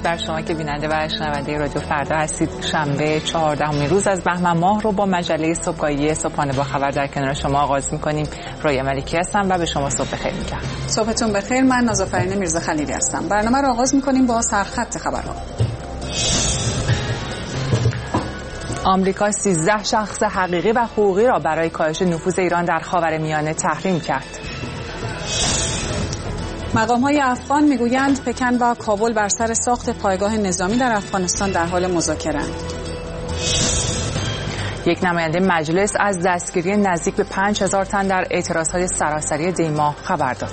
بر شما که بیننده و شنونده رادیو فردا هستید. شنبه 14 روز از بهمن ماه رو با مجله صبحگاهی صبحانه با خبر در کنار شما آغاز می‌کنیم. رؤیا ملکی هستم و به شما صبح بخیر میگم. صبحتون بخیر. من نازافرین میرزا خلیلی هستم. برنامه رو آغاز می‌کنیم با سرخط خبرها. آمریکا 13 شخص حقیقی و حقوقی را برای کاهش نفوذ ایران در خاورمیانه تحریم کرد. مقام‌های افغان میگویند پکن و کابل بر سر ساخت پایگاه نظامی در افغانستان در حال مذاکره‌اند. یک نماینده مجلس از دستگیری نزدیک به 5000 تن در اعتراضات سراسری دی‌ماه خبر داد.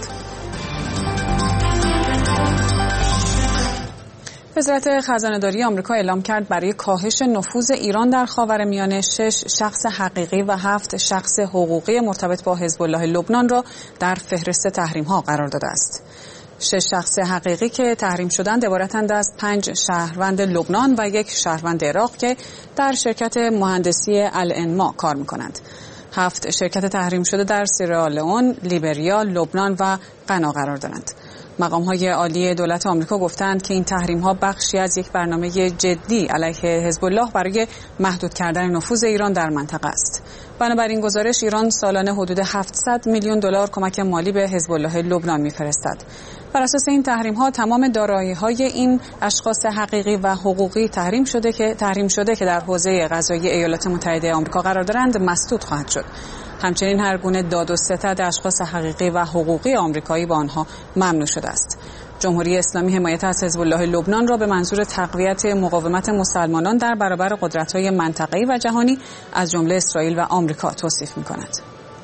وزارت خزانه‌داری آمریکا اعلام کرد برای کاهش نفوذ ایران در خاورمیانه 6 شخص حقیقی و 7 شخص حقوقی مرتبط با حزب الله لبنان را در فهرست تحریم‌ها قرار داده است. 6 شخص حقیقی که تحریم شدند عبارتند از 5 شهروند لبنان و 1 شهروند عراق که در شرکت مهندسی الانما کار می‌کنند. 7 شرکت تحریم شده در سیرالئون، لیبریا، لبنان و غنا قرار دارند. مقام‌های عالی دولت آمریکا گفتند که این تحریم‌ها بخشی از یک برنامه جدی علیه حزب الله برای محدود کردن نفوذ ایران در منطقه است. بنابراین گزارش ایران سالانه حدود 700 میلیون دلار کمک مالی به حزب الله لبنان می‌فرستد. بر اساس این تحریم‌ها تمام دارایی‌های این اشخاص حقیقی و حقوقی تحریم شده که در حوزه قضایی ایالات متحده آمریکا قرار دارند مسدود خواهد شد. همچنین هر گونه داد و ستد اشخاص حقیقی و حقوقی آمریکایی با آنها ممنوع شده است. جمهوری اسلامی حمایت از حزب الله لبنان را به منظور تقویت مقاومت مسلمانان در برابر قدرت‌های منطقه‌ای و جهانی از جمله اسرائیل و آمریکا توصیف می‌کند.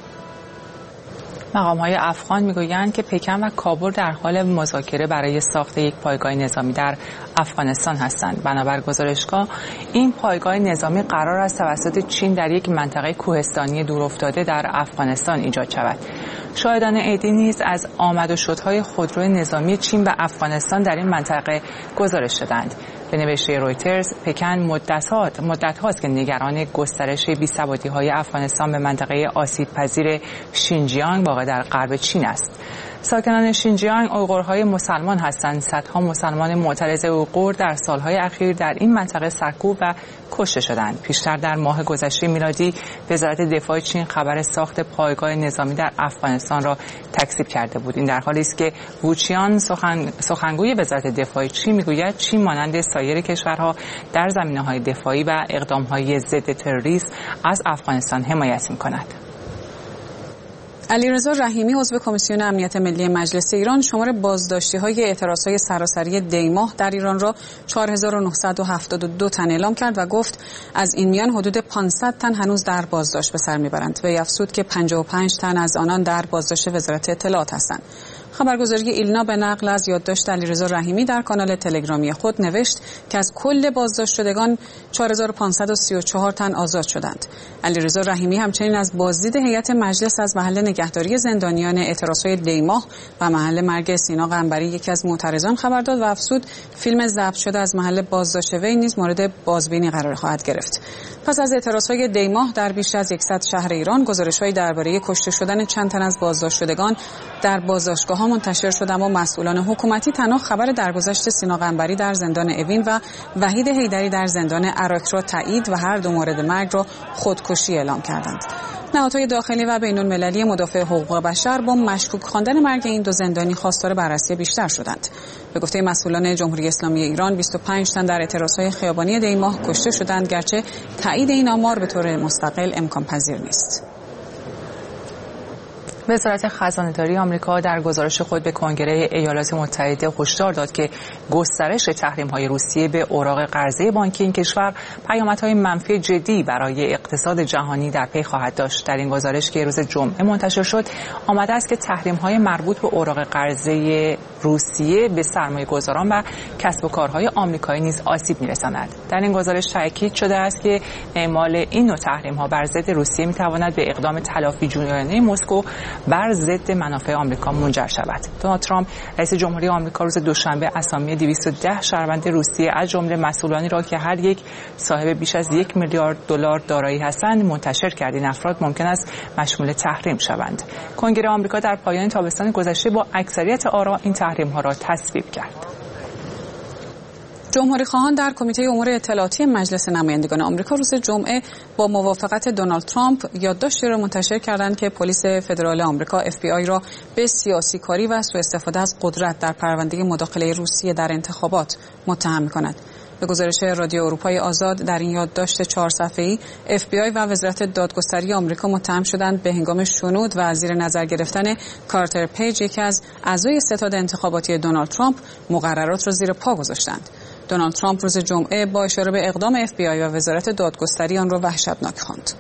مقام‌های افغان میگویند که پکن و کابل در حال مذاکره برای ساخت یک پایگاه نظامی در افغانستان هستند. بنابر گزارشگاه این پایگاه نظامی قرار است توسط چین در یک منطقه کوهستانی دورافتاده در افغانستان ایجاد شود. شاهدان عینی نیز از آمد و شدهای خودروی نظامی چین و افغانستان در این منطقه گزارش دادند. به نوشته رویترز، پکن مدت هاست که نگران گسترش بی‌ثباتی‌های افغانستان به منطقه آسیب‌پذیر شینجیانگ واقع در غرب چین است. ساکنان شینجیانگ اویغورهای مسلمان هستند. صدها مسلمان معترض اویغور در سالهای اخیر در این منطقه سرکوب و کشته شدند. پیشتر در ماه گذشته میلادی وزارت دفاع چین خبر ساخت پایگاه نظامی در افغانستان را تکذیب کرده بود. این در حالی است که ووچیان سخنگوی وزارت دفاع چین میگوید چین مانند سایر کشورها در زمینه‌های دفاعی و اقدام‌های ضد تروریسم از افغانستان حمایت می‌کند. علیرضا رحیمی عضو کمیسیون امنیت ملی مجلس ایران شمار بازداشتی‌های اعتراض‌های سراسری دی‌ماه در ایران را 4972 تن اعلام کرد و گفت از این میان حدود 500 تن هنوز در بازداشت به سر می‌برند. وی افزود که 55 تن از آنان در بازداشت وزارت اطلاعات هستند. خبرگزاری ایلنا به نقل از یادداشت علیرضا رحیمی در کانال تلگرامی خود نوشت که از کل بازداشت شدگان 4534 تن آزاد شدند. علیرضا رحیمی همچنین از بازدید هیئت مجلس از محل نگهداری زندانیان اعتراضهای دی‌ماه و محل مرگ سینا قنبری یکی از معترضان خبر داد و افزود فیلم ضبط شده از محل بازداشت وی نیز مورد بازبینی قرار خواهد گرفت. پس از اعتراضهای دی‌ماه در بیش از 100 شهر ایران گزارش‌هایی درباره کشته شدن چند تن از بازداشت شدگان در بازداشتگاه‌ها منتشر شد، اما مسئولان حکومتی تنها خبر درگذشت سینا قنبری در زندان اوین و وحید حیدری در زندان اراک را تایید و هر دو مورد مرگ را خودکشی اعلام کردند. نهادهای داخلی و بین‌المللی مدافع حقوق بشر با مشکوک خواندن مرگ این دو زندانی خواستار بررسی بیشتر شدند. به گفته مسئولان جمهوری اسلامی ایران 25 تن در اعتراضهای خیابانی دی‌ماه کشته شدند، گرچه تایید این آمار به طور مستقل امکان پذیر نیست. وزارت خزانه‌داری آمریکا در گزارش خود به کنگره ایالات متحده هشدار داد که گسترش تحریم‌های روسیه به اوراق قرضه بانکی این کشور پیامدهای منفی جدی برای اقتصاد جهانی در پی خواهد داشت. در این گزارش که روز جمعه منتشر شد آمده است که تحریم‌های مربوط به اوراق قرضه روسیه به سرمایه‌گذاران و کسب و کارهای آمریکایی نیز آسیب می‌رساند. در این گزارش تاکید شده است که اعمال این نوع تحریم‌ها بر ضد روسیه می‌تواند به اقدام تلافی جویانه مسکو بر ضد منافع آمریکا منجر شود. دونالد ترامپ رئیس جمهوری آمریکا روز دوشنبه اسامی 210 شهروند روسیه از جمله مسئولانی را که هر یک صاحب بیش از 1 میلیارد دلار دارایی هستند منتشر کرد. این افراد ممکن است مشمول تحریم شوند. کنگره آمریکا در پایان تابستان گذشته با اکثریت آرا این تحریم‌ها را تصویب کرد. جمهوری خواهان در کمیته امور اطلاعاتی مجلس نمایندگان آمریکا روز جمعه با موافقت دونالد ترامپ یادداشتی را منتشر کردند که پلیس فدرال آمریکا FBI را به سیاسی کاری و سوء استفاده از قدرت در پرونده مداخله روسیه در انتخابات متهم می‌کند. به گزارش رادیو اروپای آزاد در این یادداشت 4 صفحه‌ای FBI و وزارت دادگستری آمریکا متهم شدند به هنگام شنود و زیر نظر گرفتن کارتر پیج، یکی از اعضای ستاد انتخاباتی دونالد ترامپ، مقررات را زیر پا گذاشتند. دونالد ترامپ روز جمعه با اشاره به اقدام FBI و وزارت دادگستری آن را وحشتناک خواند.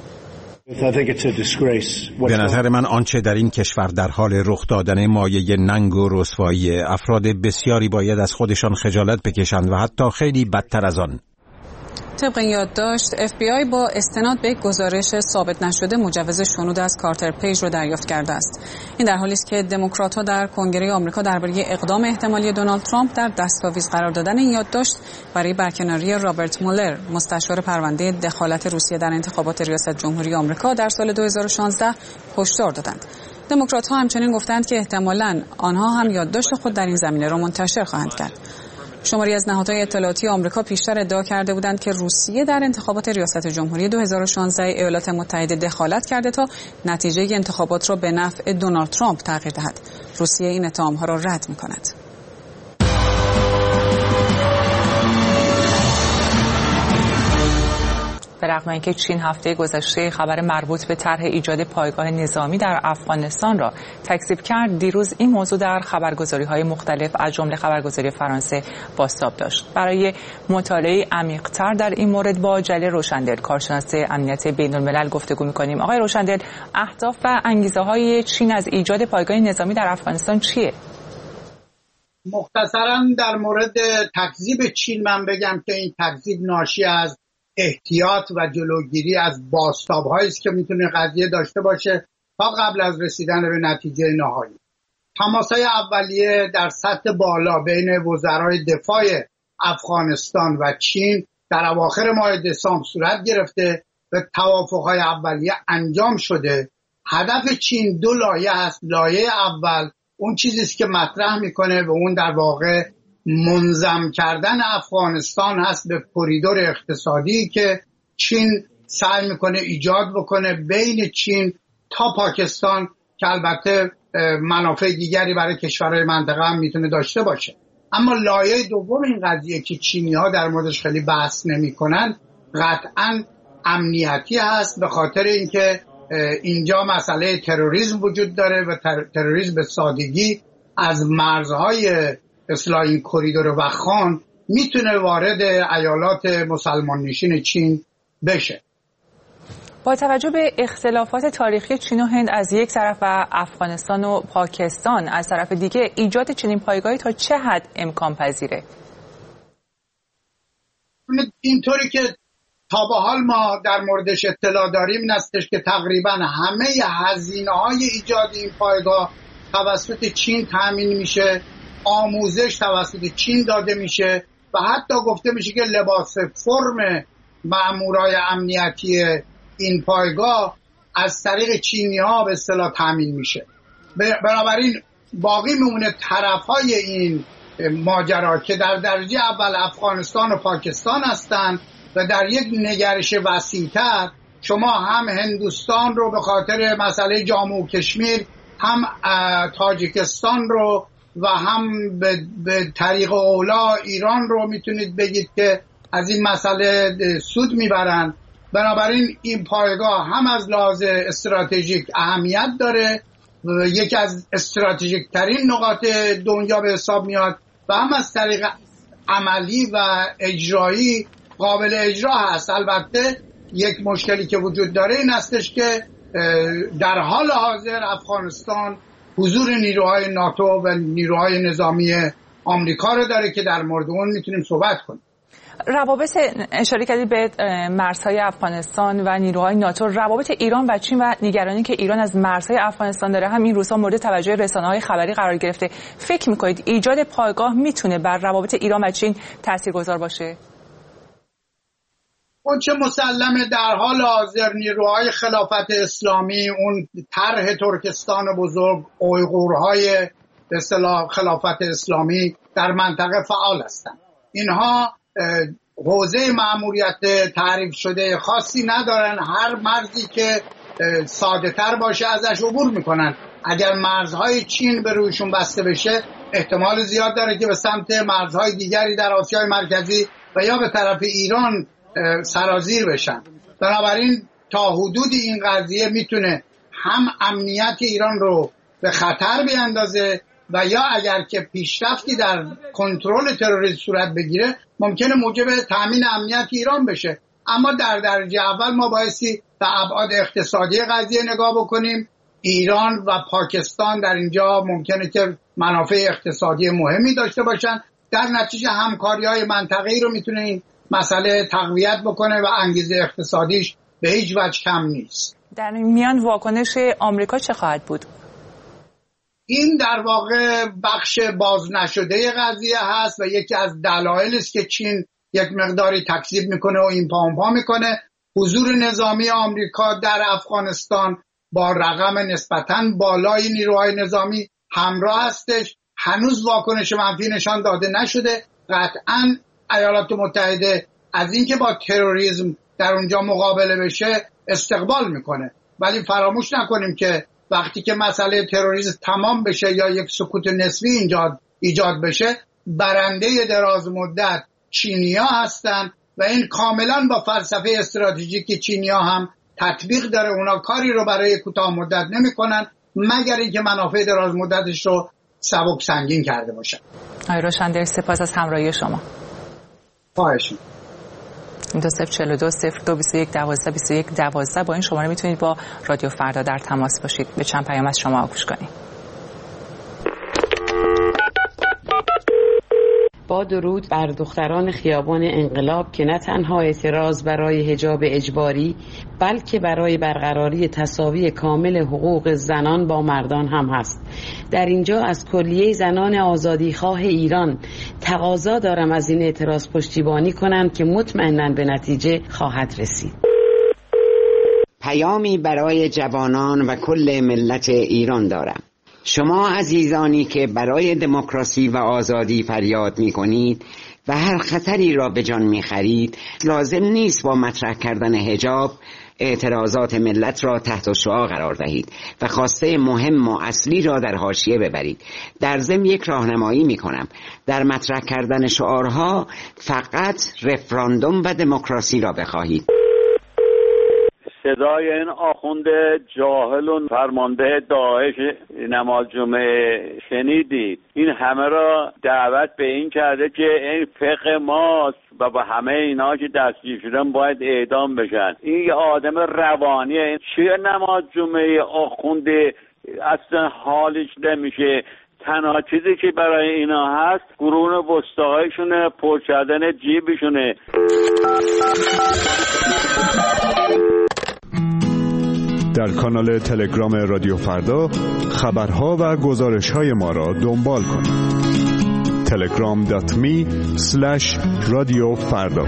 به نظر من آنچه در این کشور در حال رخ دادن مایه ننگ و رسوایی، افراد بسیاری باید از خودشان خجالت بکشند و حتی خیلی بدتر از آن. طبق این یادداشت FBI با استناد به گزارش ثابت نشده مجوز شنود از کارتر پیج را دریافت کرده است. این در حالی است که دموکرات‌ها در کنگره آمریکا درباره اقدام احتمالی دونالد ترامپ در دستاویز قرار دادن این یادداشت برای برکناری رابرت مولر، مستشار پرونده دخالت روسیه در انتخابات ریاست جمهوری آمریکا در سال 2016 هشدار دادند. دموکرات‌ها همچنین گفتند که احتمالاً آنها هم یادداشت خود در این زمینه را منتشر خواهند کرد. شماری از نهادهای اطلاعاتی آمریکا پیشتر ادعا کرده بودند که روسیه در انتخابات ریاست جمهوری 2016 ایالات متحده دخالت کرده تا نتیجه انتخابات را به نفع دونالد ترامپ تغییر دهد. روسیه این اتهام‌ها را رد می‌کند. به رغم اینکه چین هفته گذشته خبر مربوط به طرح ایجاد پایگاه نظامی در افغانستان را تکذیب کرد، دیروز این موضوع در خبرگزاری‌های مختلف از جمله خبرگزاری فرانسه بازتاب داشت. برای مطالعه عمیق‌تر در این مورد با جلیل روشندل، کارشناس امنیت بین‌الملل گفتگو می‌کنیم. آقای روشندل، اهداف و انگیزه‌های چین از ایجاد پایگاه نظامی در افغانستان چیه؟ مختصراً در مورد تکذیب چین من بگم که این تکذیب ناشی از احتیاط و جلوگیری از بازتاب‌هایی است که میتونه قضیه داشته باشه تا قبل از رسیدن به نتیجه نهایی. تماس‌های اولیه در سطح بالا بین وزرای دفاع افغانستان و چین در اواخر ماه دسامبر صورت گرفته و توافق‌های اولیه انجام شده. هدف چین 2 لایه است. لایه اول اون چیزی است که مطرح میکنه و اون در واقع منظم کردن افغانستان هست به کوریدور اقتصادی که چین سعی میکنه ایجاد بکنه بین چین تا پاکستان، که البته منافع دیگری برای کشورهای منطقه هم میتونه داشته باشه. اما لایه دوم این قضیه که چینی‌ها در موردش خیلی بحث نمیکنن قطعاً امنیتی هست، به خاطر اینکه اینجا مسئله تروریسم وجود داره و تروریسم به سادگی از مرزهای اصلاح این کوریدور وخان میتونه وارد ایالات مسلمان نشین چین بشه. با توجه به اختلافات تاریخی چین و هند از یک طرف و افغانستان و پاکستان از طرف دیگه، ایجاد چنین پایگاهی تا چه حد امکان پذیره؟ اینطوری که تا به حال ما در موردش اطلاع داریم این هستش که تقریبا همه هزینه‌های ایجاد این پایگاه توسط چین تامین میشه، آموزش توسط چین داده میشه و حتی گفته میشه که لباس فرم مامورای امنیتی این پایگاه از طریق چینی‌ها به اصطلاح تامین میشه. بنابراین باقی میمونه طرف‌های این ماجرا که در درجه اول افغانستان و پاکستان هستند و در یک نگرش وسیع‌تر شما هم هندوستان رو به خاطر مسئله جامو و کشمیر، هم تاجیکستان رو و هم به طریق اولا ایران رو میتونید بگید که از این مسئله سود میبرن. بنابراین این پایگاه هم از لحاظ استراتژیک اهمیت داره و یکی از استراتژیک ترین نقاط دنیا به حساب میاد و هم از طریق عملی و اجرایی قابل اجرا هست. البته یک مشکلی که وجود داره این هستش که در حال حاضر افغانستان حضور نیروهای ناتو و نیروهای نظامی آمریکا رو داره که در مورد اون میتونیم صحبت کنیم. روابط، اشاره کردید به مرزهای افغانستان و نیروهای ناتو، روابط ایران و چین و نگرانی که ایران از مرزهای افغانستان داره هم این روزها مورد توجه رسانه‌های خبری قرار گرفته. فکر می‌کنید ایجاد پایگاه میتونه بر روابط ایران و چین تاثیرگذار باشه؟ اون چه مسلمه در حال حاضر نیروهای خلافت اسلامی، اون طرح ترکستان بزرگ، اویغورهای به اصطلاح خلافت اسلامی در منطقه فعال هستند اینها حوزه مأموریت تعریف شده خاصی ندارن. هر مرزی که ساده تر باشه ازش عبور میکنن. اگر مرزهای چین به رویشون بسته بشه احتمال زیاد داره که به سمت مرزهای دیگری در آسیای مرکزی و یا به طرف ایران سرازیر بشن. بنابراین تا حدودی این قضیه میتونه هم امنیت ایران رو به خطر بیاندازه و یا اگر که پیشرفتی در کنترل تروریسم صورت بگیره ممکنه موجب تامین امنیت ایران بشه. اما در درجه اول ما بایستی به ابعاد اقتصادی قضیه نگاه بکنیم. ایران و پاکستان در اینجا ممکنه که منافع اقتصادی مهمی داشته باشن. در نتیجه همکاری‌های منطقه‌ای رو میتونه این مسئله تقویت بکنه و انگیزه اقتصادیش به هیچ وجه کم نیست. در این میان واکنش آمریکا چه خواهد بود؟ این در واقع بخش باز نشده قضیه هست و یکی از دلایل است که چین یک مقداری تکذیب میکنه و این پا اون پا میکنه. حضور نظامی آمریکا در افغانستان با رقم نسبتاً بالای نیروهای نظامی همراه هستش. هنوز واکنش منفی نشان داده نشده. قطعاً ایالات متحده از اینکه با تروریسم در اونجا مقابله بشه استقبال میکنه. ولی فراموش نکنیم که وقتی که مسئله تروریسم تمام بشه یا یک سکوت نسبی اینجا ایجاد بشه، برنده دراز مدت چینی‌ها هستن و این کاملا با فلسفه استراتژیک چینی‌ها هم تطبیق داره. اونا کاری رو برای کوتاه مدت نمی‌کنن مگر اینکه منافع دراز مدتش رو سبک سنگین کرده باشن. آقای روشندر سپاس از همراهی شما. خواهش 2042 0221 12 21 12 با این شماره میتونید با رادیو فردا در تماس باشید. به چند پیام از شما گوش کنید. با درود بر دختران خیابان انقلاب که نه تنها اعتراض برای حجاب اجباری بلکه برای برقراری تساوی کامل حقوق زنان با مردان هم هست. در اینجا از کلیه زنان آزادیخواه ایران تقاضا دارم از این اعتراض پشتیبانی کنند که مطمئناً به نتیجه خواهد رسید. پیامی برای جوانان و کل ملت ایران دارم. شما عزیزانی که برای دموکراسی و آزادی فریاد می کنید و هر خطری را به جان می خرید، لازم نیست با مطرح کردن حجاب اعتراضات ملت را تحت شعاع قرار دهید و خواسته مهم و اصلی را در حاشیه ببرید. در ضمن یک راهنمایی می کنم. در مطرح کردن شعارها فقط رفراندوم و دموکراسی را بخواهید. صدای این آخوند جاهل و فرمانده داعش نماز جمعه شنیدید. این همه را دعوت به این کرده که این فقه ماست و با همه اینا که دستگیر شدن باید اعدام بشن. این یه آدم روانیه. این چیه نماز جمعه آخوند اصلا حالش نمیشه. تنها چیزی که برای اینا هست قرون وسطایشونه، پر کردن جیبشونه. در کانال تلگرام رادیو فردا خبرها و گزارش‌های ما را دنبال کنید. telegram.me/رادیو فردا.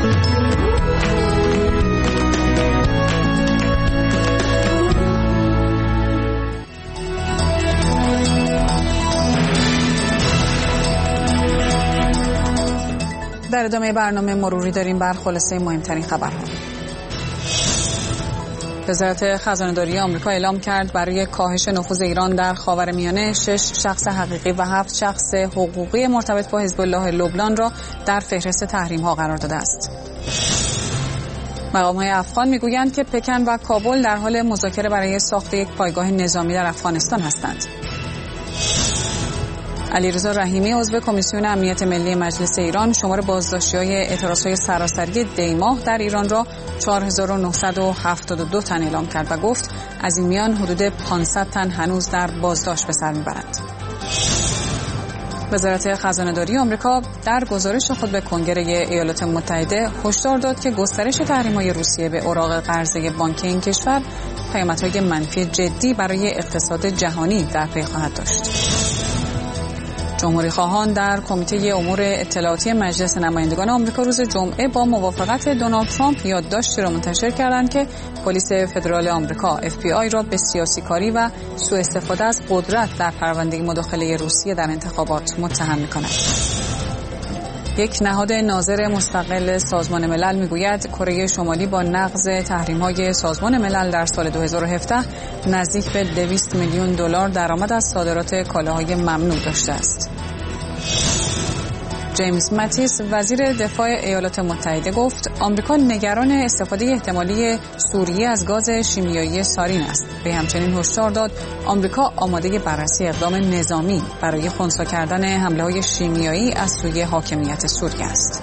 در ادامه برنامه مروری داریم بر خلاصه مهمترین خبرها. وزارت خزانه‌داری آمریکا اعلام کرد برای کاهش نفوذ ایران در خاورمیانه 6 شخص حقیقی و 7 شخص حقوقی مرتبط با حزب الله لبنان را در فهرست تحریم‌ها قرار داده است. مقام‌های افغان می‌گویند که پکن و کابل در حال مذاکره برای ساخت یک پایگاه نظامی در افغانستان هستند. علیرضا رحیمی عضو کمیسیون امنیت ملی مجلس ایران شمار بازداشتی‌های اعتراض‌های سراسری دی‌ماه در ایران را 4972 تن اعلام کرد و گفت از این میان حدود 500 تن هنوز در بازداشت به سر می‌برند. وزارت خزانه‌داری آمریکا در گزارش خود به کنگره ایالات متحده هشدار داد که گسترش تحریم‌های روسیه به اوراق قرضه بانکی این کشور پیامدهای منفی جدی برای اقتصاد جهانی در پی خواهد داشت. جمهوری خواهان در کمیته امور اطلاعاتی مجلس نمایندگان آمریکا روز جمعه با موافقت دونالد ترامپ یادداشتی را منتشر کردند که پلیس فدرال آمریکا FBI را به سیاسی کاری و سوء استفاده از قدرت در پرونده مداخله روسیه در انتخابات متهم می‌کند. یک نهاد ناظر مستقل سازمان ملل میگوید کره شمالی با نقض تحریم‌های سازمان ملل در سال 2017 نزدیک به 200 میلیون دلار درآمد از صادرات کالاهای ممنوع داشته است. جیمز ماتیس وزیر دفاع ایالات متحده گفت آمریکا نگران استفاده احتمالی سوریه از گاز شیمیایی سارین است. به همچنین هشدار داد آمریکا آماده بررسی اقدام نظامی برای خنثی کردن حمله‌های شیمیایی از سوی حاکمیت سوریه است.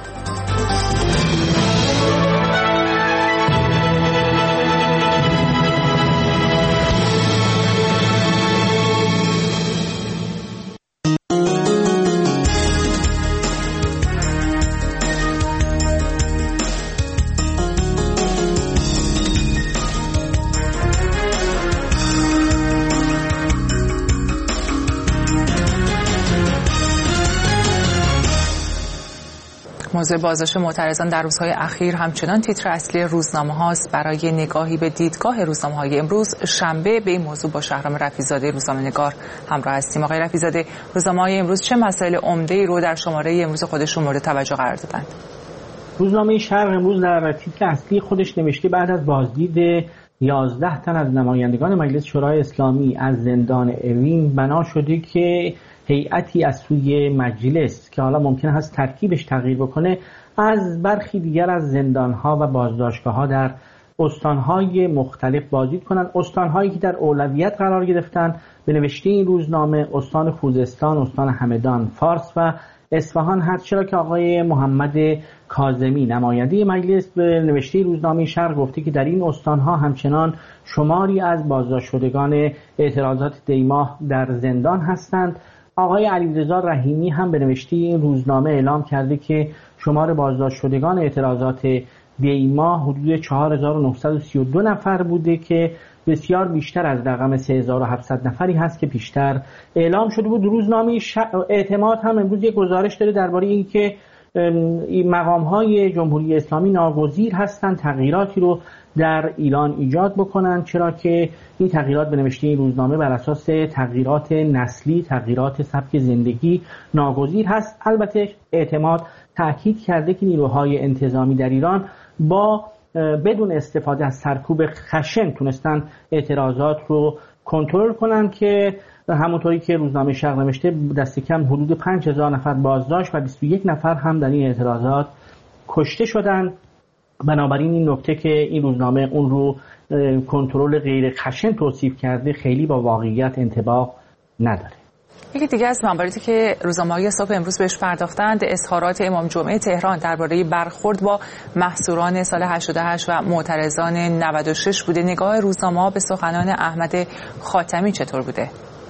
موضوع بازداشت معترضان در روزهای اخیر همچنان تیتر اصلی روزنامه هاست. برای نگاهی به دیدگاه روزنامه های امروز شنبه به این موضوع با شهرام رفیع‌زاده روزنامه نگار همراه هستیم. آقای رفیع‌زاده، روزنامه های امروز چه مسائل عمده‌ای رو در شماره امروز خودشون مورد توجه قرار دادند؟ روزنامه شرق امروز در تیتر اصلی خودش نوشته بعد از بازدید 11 تن از نمایندگان مجلس شورای اسلامی از زندان اوین بنا شده که هیئتی از سوی مجلس که حالا ممکن است ترکیبش تغییر بکنه از برخی دیگر از زندانها و بازداشتگاه‌ها در استانهای مختلف بازدید کنند. استانهایی که در اولویت قرار گرفتن به نوشته این روزنامه استان خوزستان، استان همدان، فارس و اصفهان هست، چرا که آقای محمد کاظمی نماینده مجلس به نوشته روزنامه شرق گفته که در این استانها همچنان شماری از بازداشت شدگان اعتراضات دیماه در زندان هستند. آقای علیرضا رحیمی هم به نوشته این روزنامه اعلام کرده که شمار بازداشت شدگان اعتراضات دیماه حدود 4932 نفر بوده که بسیار بیشتر از رقم 3700 نفری هست که پیشتر اعلام شده بود. روزنامه اعتماد هم امروز یک گزارش داره درباره اینکه مقام‌های جمهوری اسلامی ناگزیر هستند تغییراتی رو در ایران ایجاد بکنند، چرا که این تغییرات به نوشته این روزنامه بر اساس تغییرات نسلی، تغییرات سبک زندگی ناگزیر هست. البته اعتماد تأکید کرده که نیروهای انتظامی در ایران با بدون استفاده از سرکوب خشن تونستن اعتراضات رو کنترل کنن که همونطوری که روزنامه شرق نوشته دست کم حدود 5000 نفر بازداشت و 21 نفر هم در این اعتراضات کشته شدن. بنابراین این نکته که این روزنامه اون رو کنترل غیر خشن توصیف کرده خیلی با واقعیت انطباق نداره. یکی دیگه از منابعی که روزنامه‌های صبح امروز بهش پرداختند اظهارات امام جمعه تهران درباره برخورد با محصوران سال 88 و معترضان 96 بوده. نگاه روزنامه‌ها به سخنان احمد خاتمی چطور بوده؟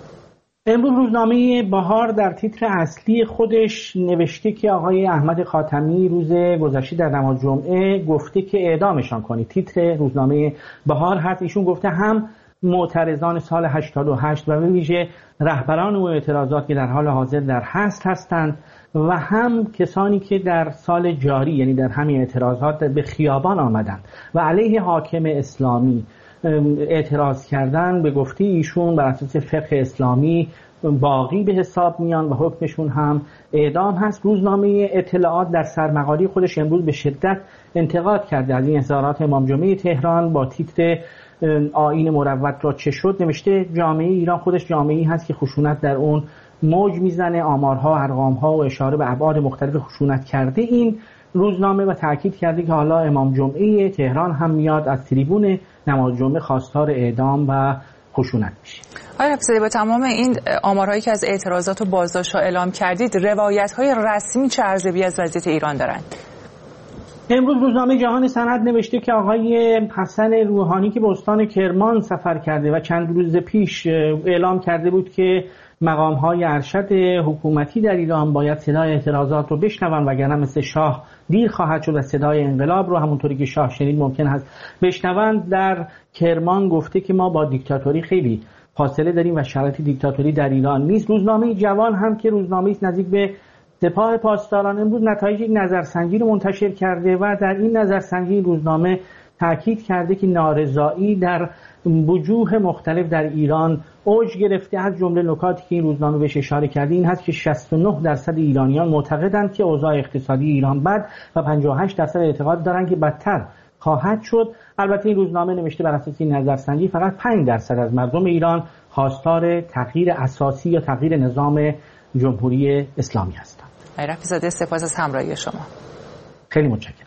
امروز روزنامه بهار در تیتر اصلی خودش نوشته که آقای احمد خاتمی روز گذشته در نماز جمعه گفته که اعدامشان کنید. تیتر روزنامه بهار هست. ایشون گفته هم معترضان سال 88 و به ویژه رهبران و اعتراضات که در حال حاضر در حبس هستند و هم کسانی که در سال جاری یعنی در همین اعتراضات به خیابان آمدند و علیه حاکم اسلامی اعتراض کردن به گفته ایشون بر اساس فقه اسلامی باقی به حساب میان و حکمشون هم اعدام هست. روزنامه اطلاعات در سرمقاله خودش امروز به شدت انتقاد کرده از این اظهارات امام جمعه تهران با تیتر آیین مروت را چه شد. نوشته جامعه ایران خودش جامعه‌ای هست که خشونت در اون موج میزنه، آمارها، ارقامها و اشاره به ابعاد مختلف خشونت کرده این روزنامه و تاکید کرده که حالا امام جمعه تهران هم میاد از تریبون نماز جمعه خواستار اعدام و خشونت میشه. آقای رفیع‌زاده، با تمام این آمارهایی که از اعتراضات و بازداشت‌ها اعلام کردید، روایت‌های رسمی چه ارزیابی از وضعیت ایران دارند؟ امروز روزنامه جهان سند نوشته که آقای حسن روحانی که به استان کرمان سفر کرده و چند روز پیش اعلام کرده بود که مقام‌های ارشد حکومتی در ایران باید صدای اعتراضات رو بشنون وگرنه مثل شاه دیر خواهد شد و صدای انقلاب رو همونطوری که شاه شنید ممکن است بشنون. در کرمان گفته که ما با دیکتاتوری خیلی فاصله داریم و شرایط دیکتاتوری در ایران نیست. روزنامه جوان هم که روزنامه‌ای نزدیک به سپاه پاسداران امروز نتایج یک نظرسنجی رو منتشر کرده و در این نظرسنجی روزنامه تاکید کرده که نارضایی در وجوه مختلف در ایران اوج گرفته. از جمله نکاتی که این روزنامه بهش اشاره کرده این هست که 69% ایرانیان معتقدند که اوضاع اقتصادی ایران بد و 58% اعتقاد دارند که بدتر خواهد شد. البته این روزنامه نوشته بر اساس این نظرسنجی فقط 5% از مردم ایران خواستار تغییر اساسی یا تغییر نظام جمهوری اسلامی هستند. رفیع‌زاده سپاس از همراهی شما. خیلی متشکرم.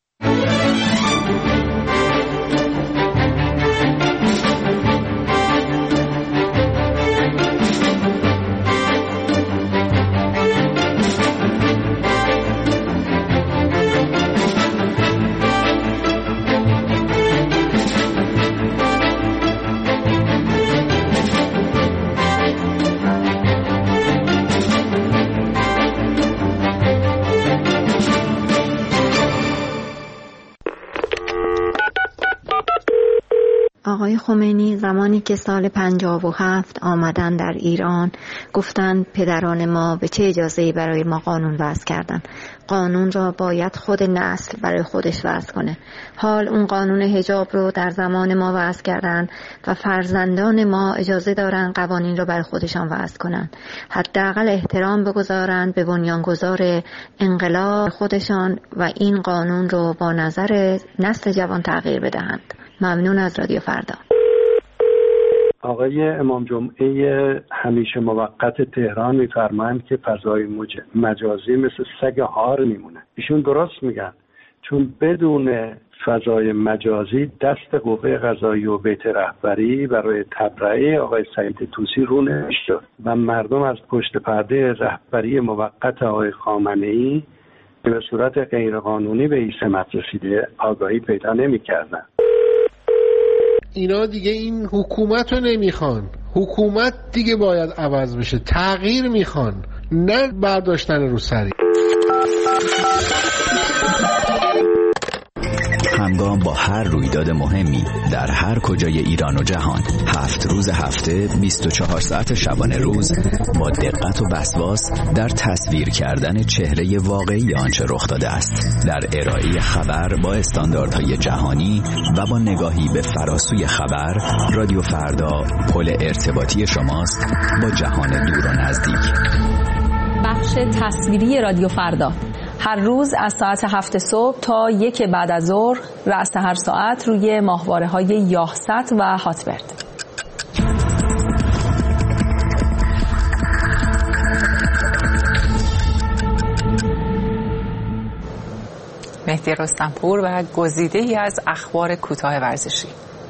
آقای خمینی زمانی که سال 57 آمدن در ایران گفتند پدران ما به چه اجازه‌ای برای ما قانون وضع کردن. قانون را باید خود نسل برای خودش وضع کنه. حال اون قانون حجاب رو در زمان ما وضع کردن و فرزندان ما اجازه دارن قوانین را برای خودشان وضع کنن. حداقل احترام بگذارن به بنیانگذار انقلاب خودشان و این قانون رو با نظر نسل جوان تغییر بدهند. ممنون از رادیو فردا. آقای امام جمعه همیشه موقت تهران میفرمایند که فضای مجازی مثل سگ هار میمونه. ایشون درست میگن، چون بدون فضای مجازی دست قوه قضاییه و بیت رهبری برای تبرئه آقای سعید طوسی رو نمیشد و مردم از پشت پرده رهبری موقت آقای خامنه‌ای به صورت غیرقانونی به این سمت رسیده آگاهی پیدا نمی‌کردن. اینا دیگه این حکومت رو نمیخوان. حکومت دیگه باید عوض بشه، تغییر میخوان، نه برداشتن رو سری. همگام با هر رویداد مهمی در هر کجای ایران و جهان 7 روز هفته 24 ساعت شبانه روز با دقت و وسواس در تصویر کردن چهره واقعی آنچه رخ داده است، در ارائه خبر با استانداردهای جهانی و با نگاهی به فراسوی خبر، رادیو فردا پل ارتباطی شماست با جهان دور و نزدیک. بخش تصویری رادیو فردا هر روز از ساعت 7 صبح تا 1 بعد از ظهر رأس هر ساعت روی ماهواره‌های یاهست و هاتبرد. مهدی رستمپور و گزیده‌ای از اخبار کوتاه ورزشی.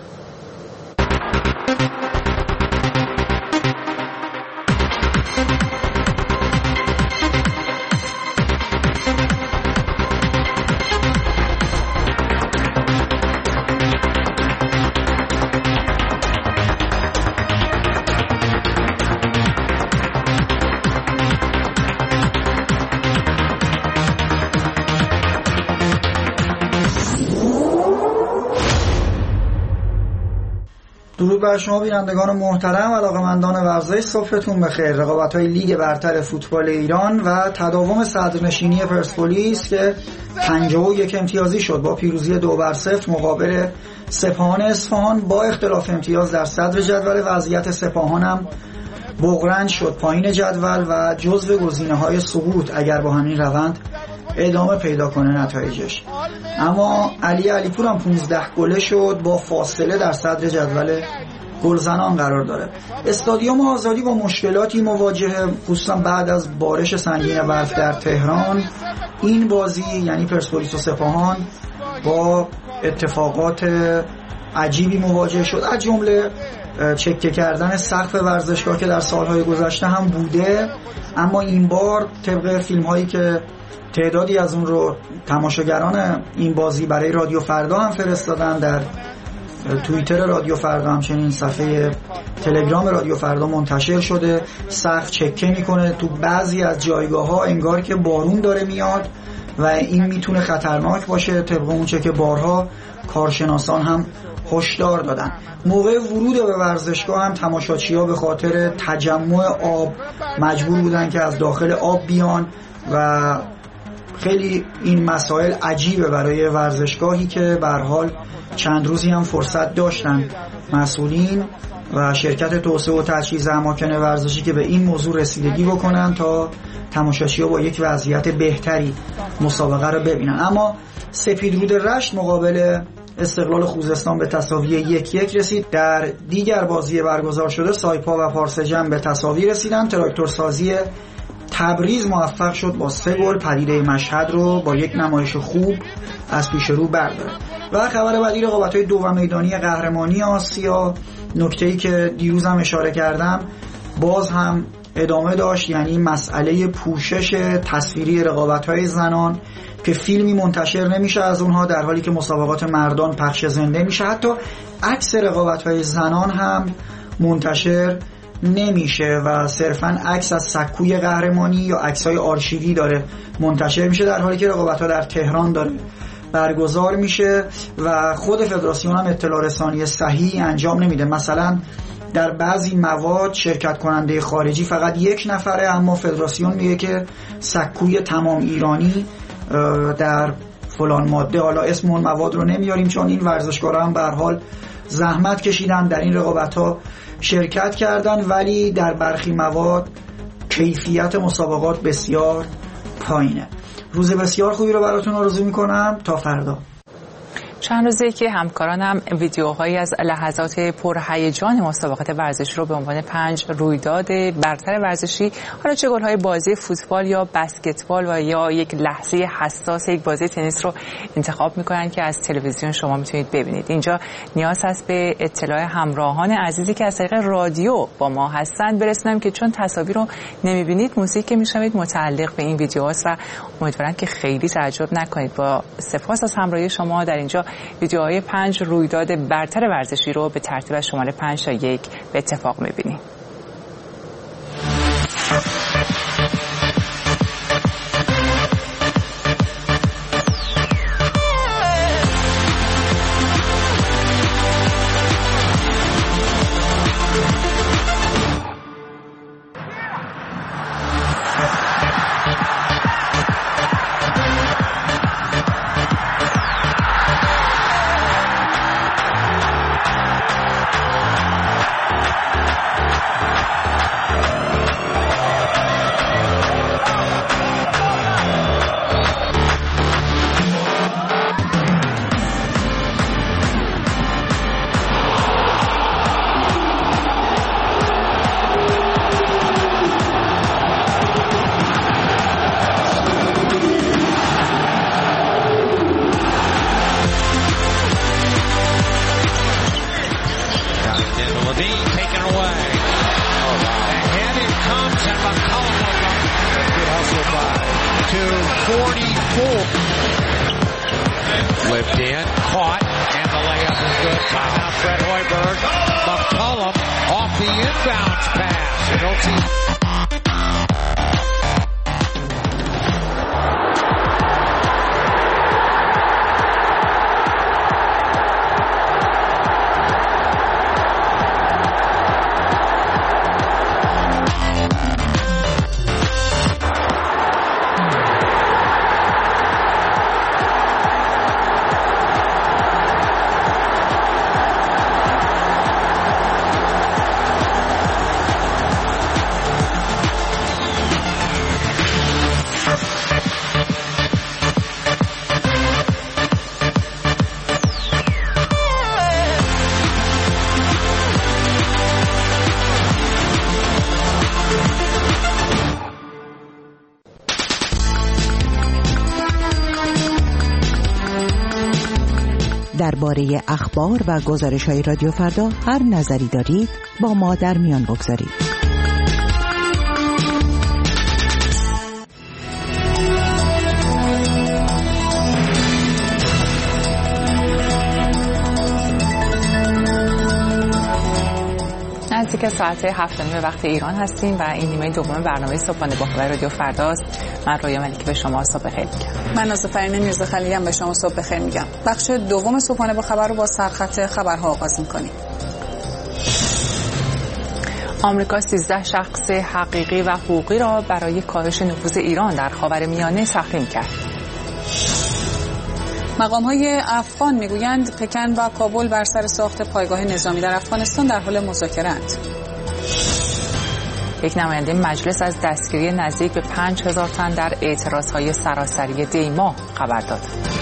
درود بر شما بینندگان محترم و علاقه‌مندان ورزش، صبحتون بخیر. رقابت‌های لیگ برتر فوتبال ایران و تداوم صدرنشینی پرسپولیس که 51 امتیازی شد با پیروزی 2-0 مقابل سپاهان اصفهان با اختلاف امتیاز در صدر جدول. وضعیت سپاهان هم بغرنج شد پایین جدول و جزو گزینه‌های سقوط اگر با همین روند ادامه پیدا کنه نتایجش. اما علی علیپور هم 15 گله شد با فاصله در صدر جدول گلزنان قرار داره. استادیوم آزادی با مشکلاتی مواجهه، خصوصا بعد از بارش سنگین برف در تهران. این بازی یعنی پرسپولیس و سپاهان با اتفاقات عجیبی مواجه شد، از جمله چکه کردن سقف ورزشگاه که در سالهای گذشته هم بوده، اما این بار طبق فیلم هایی که تعدادی از اون رو تماشاگران این بازی برای رادیو فردا هم فرستادن، در توییتر رادیو فردا همچنین صفحه تلگرام رادیو فردا منتشر شده، سقف چکه میکنه تو بعضی از جایگاه ها انگار که بارون داره میاد و این میتونه خطرناک باشه. طبق اون چه که بارها کارشناسان هم هشدار دادن. موقع ورود به ورزشگاه هم تماشاچی‌ها به خاطر تجمع آب مجبور بودن که از داخل آب بیان و خیلی این مسائل عجیبه برای ورزشگاهی که به هر حال چند روزی هم فرصت داشتن مسئولین و شرکت توسعه و تجهیز اماکن ورزشی که به این موضوع رسیدگی بکنن تا تماشاچی‌ها با یک وضعیت بهتری مسابقه رو ببینن. اما سپیدرود رشت مقابل استقلال خوزستان به تساوی 1-1 رسید. در دیگر بازی برگزار شده سایپا و پارسجم به تساوی رسیدن. تراکتورسازی تبریز موفق شد با 3 گل پدیده مشهد رو با یک نمایش خوب از پیش رو برداره. و خبر بعدی رقابت‌های دو میدانی قهرمانی آسیا، نکته‌ای که دیروز هم اشاره کردم باز هم ادامه داشت، یعنی مسئله پوشش تصویری رقابت‌های زنان که فیلمی منتشر نمیشه از اونها در حالی که مسابقات مردان پخش زنده میشه. حتی عکس رقابت‌های زنان هم منتشر نمیشه و صرفاً عکس از سکوی قهرمانی یا عکس‌های آرشیوی داره منتشر میشه، در حالی که رقابت‌ها در تهران داره برگزار میشه و خود فدراسیون هم اطلاع رسانی صحیح انجام نمیده. مثلا در بعضی مواد شرکت کننده خارجی فقط 1 نفره، اما فدراسیون میگه که سکوی تمام ایرانی در فلان ماده. حالا اسم اون مواد رو نمیاریم چون این ورزشکارا هم به هر حال زحمت کشیدن در این رقابت‌ها شرکت کردن، ولی در برخی مواد کیفیت مسابقات بسیار پایینه. روز بسیار خوبی رو براتون آرزو میکنم. تا فردا. چند روزه که همکارانم ویدیوهایی از لحظات پرهیجان مسابقات ورزشی رو به عنوان 5 رویداد برتر ورزشی، حالا چه گل‌های بازی فوتبال یا بسکتبال و یا یک لحظه حساس یک بازی تنیس رو انتخاب میکنن که از تلویزیون شما میتونید ببینید. اینجا نیاز هست به اطلاع همراهان عزیزی که از طریق رادیو با ما هستند برسونم که چون تصاویر رو نمیبینید موزیک که میشنوید متعلق به این ویدیوهاست و امیدوارم که خیلی تعجب نکنید. با سپاس از همراهی شما در اینجا ویدیوهای 5 رویداد برتر ورزشی رو به ترتیب از شماره 5 تا 1 به اتفاق می‌بینیم. Flipped in, caught, and the layup is good. Timeout, Fred Hoiberg. McCollum off the inbounds pass. You don't see... درباره اخبار و گزارش‌های رادیو فردا هر نظری دارید با ما در میان بگذارید. نزدیک ساعت 7 وقت ایران هستیم و این نیمه دوم برنامه صبحانه با خبر رادیو فرداست. من رویا ملکی به شما صبح بخیر میگم. من نازفرین میرزاخلیلی هم به شما صبح بخیر میگم. بخش دوم صبحانه با خبر رو با سرخط خبرها آغاز میکنیم. آمریکا 13 شخص حقیقی و حقوقی را برای کاهش نفوذ ایران در خاورمیانه تحریم کرد. مقام‌های افغان میگویند پکن و کابل بر سر ساخت پایگاه نظامی در افغانستان در حال مذاکره‌اند. یک نماینده مجلس از دستگیری نزدیک به 5000 تن در اعتراضهای سراسری دیما خبر داد.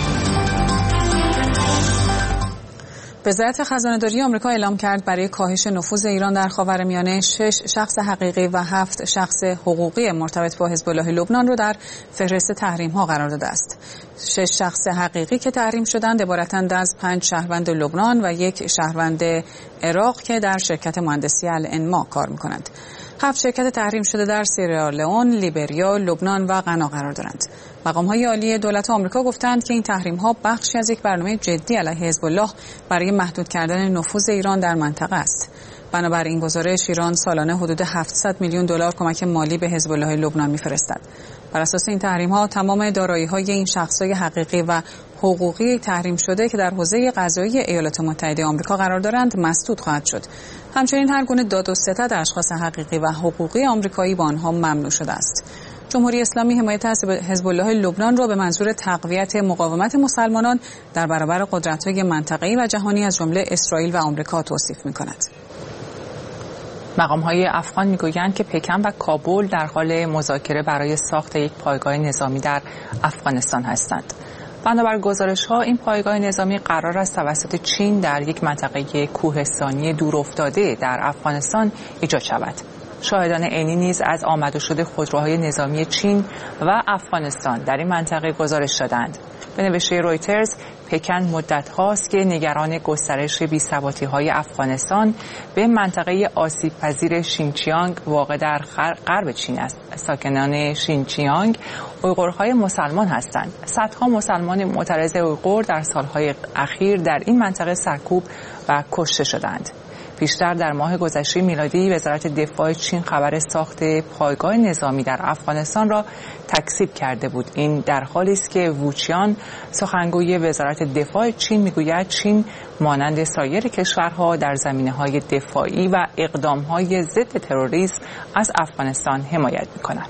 وزارت خزانه‌داری آمریکا اعلام کرد برای کاهش نفوذ ایران در خاورمیانه 6 شخص حقیقی و 7 شخص حقوقی مرتبط با حزب الله لبنان را در فهرست تحریم‌ها قرار داده است. 6 شخص حقیقی که تحریم شدند عبارتند از 5 شهروند لبنان و 1 شهروند عراق که در شرکت مهندسی الانما کار می‌کنند. 7 شرکت تحریم شده در سیرالئون، لیبریا، لبنان و غنا قرار دارند. مقام‌های عالی دولت آمریکا گفتند که این تحریم‌ها بخشی از یک برنامه جدی علیه حزب الله برای محدود کردن نفوذ ایران در منطقه است. بنابر این گزارش ایران سالانه حدود 700 میلیون دلار کمک مالی به حزب الله لبنان می‌فرستد. بر اساس این تحریم‌ها تمام دارایی‌های این شخص‌های حقیقی و حقوقی تحریم شده که در حوزه قضایی ایالات متحده آمریکا قرار دارند مسدود خواهد شد. همچنین هر گونه داد و ستد اشخاص حقیقی و حقوقی آمریکایی با آنها ممنوع شده است. جمهوری اسلامی حمایت از حزب الله لبنان را به منظور تقویت مقاومت مسلمانان در برابر قدرت‌های منطقه‌ای و جهانی از جمله اسرائیل و آمریکا توصیف می‌کند. مقام‌های افغان می‌گویند که پکن و کابل در حال مذاکره برای ساخت یک پایگاه نظامی در افغانستان هستند. بنابر گزارش‌ها این پایگاه نظامی قرار است توسط چین در یک منطقه کوهستانی دورافتاده در افغانستان ایجاد شود. شاهدان عینی نیز از آمد و شد خودروهای نظامی چین و افغانستان در این منطقه گزارش دادند. به نوشته رویترز، پکن مدت هاست که نگران گسترش بی‌ثباتی‌های افغانستان به منطقه آسیب‌پذیر شینچیانگ واقع در غرب چین است. ساکنان شینچیانگ اویغورهای مسلمان هستند. صدها مسلمان معترض اویغور در سالهای اخیر در این منطقه سرکوب و کشته شدند. پیشتر در ماه گذشته میلادی وزارت دفاع چین خبر ساخت پایگاه نظامی در افغانستان را تکذیب کرده بود. این در حالی است که ووچیان سخنگوی وزارت دفاع چین میگوید چین مانند سایر کشورها در زمینه‌های دفاعی و اقدام‌های ضد تروریسم از افغانستان حمایت می‌کند.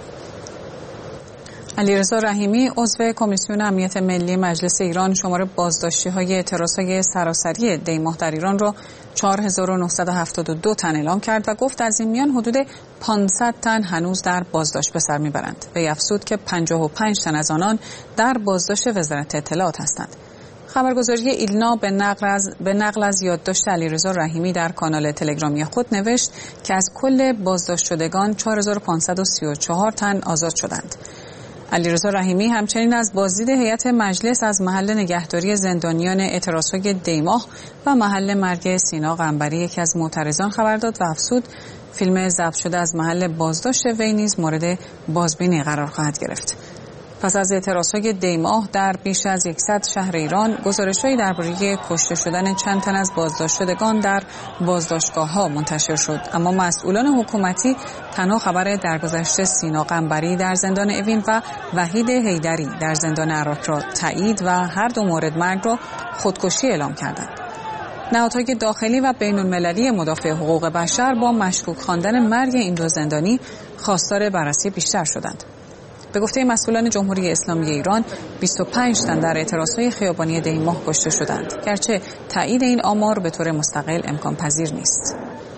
علیرضا رحیمی عضو کمیسیون امنیت ملی مجلس ایران شمار بازداشتی‌های اعتراض‌های سراسری دی ماه در ایران را 4972 تن اعلام کرد و گفت از این میان حدود 500 تن هنوز در بازداشت به سر میبرند. وی افزود که 55 تن از آنان در بازداشت وزارت اطلاعات هستند. خبرگزاری ایلنا به نقل از یادداشت علیرضا رحیمی در کانال تلگرامی خود نوشت که از کل بازداشت شدگان 4534 تن آزاد شدند. علیرضا رحیمی همچنین از بازدید هیئت مجلس از محل نگهداری زندانیان اعتراضهای دیماه و محل مرگ سینا قنبری یکی از معترضان خبر داد و افزود فیلم ضبط شده از محل بازداشت وی نیز مورد بازبینی قرار خواهد گرفت. پس از اعتراضهای دیماه در بیش از 100 شهر ایران گزارش‌هایی درباره کشته شدن چند تن از بازداشت شدگان در بازداشتگاه‌ها منتشر شد، اما مسئولان حکومتی تنها خبر درگذشت سینا قنبری در زندان اوین و وحید حیدری در زندان عراق را تایید و هر دو مورد مرگ را خودکشی اعلام کردند. نهادهای داخلی و بین‌المللی مدافع حقوق بشر با مشکوک خواندن مرگ این دو زندانی خواستار بررسی بیشتر شدند. به گفته مسئولان جمهوری اسلامی ایران 25 تن در اعتراضهای خیابانی دی ماه کشته شدند، گرچه تایید این آمار به طور مستقل امکان پذیر نیست.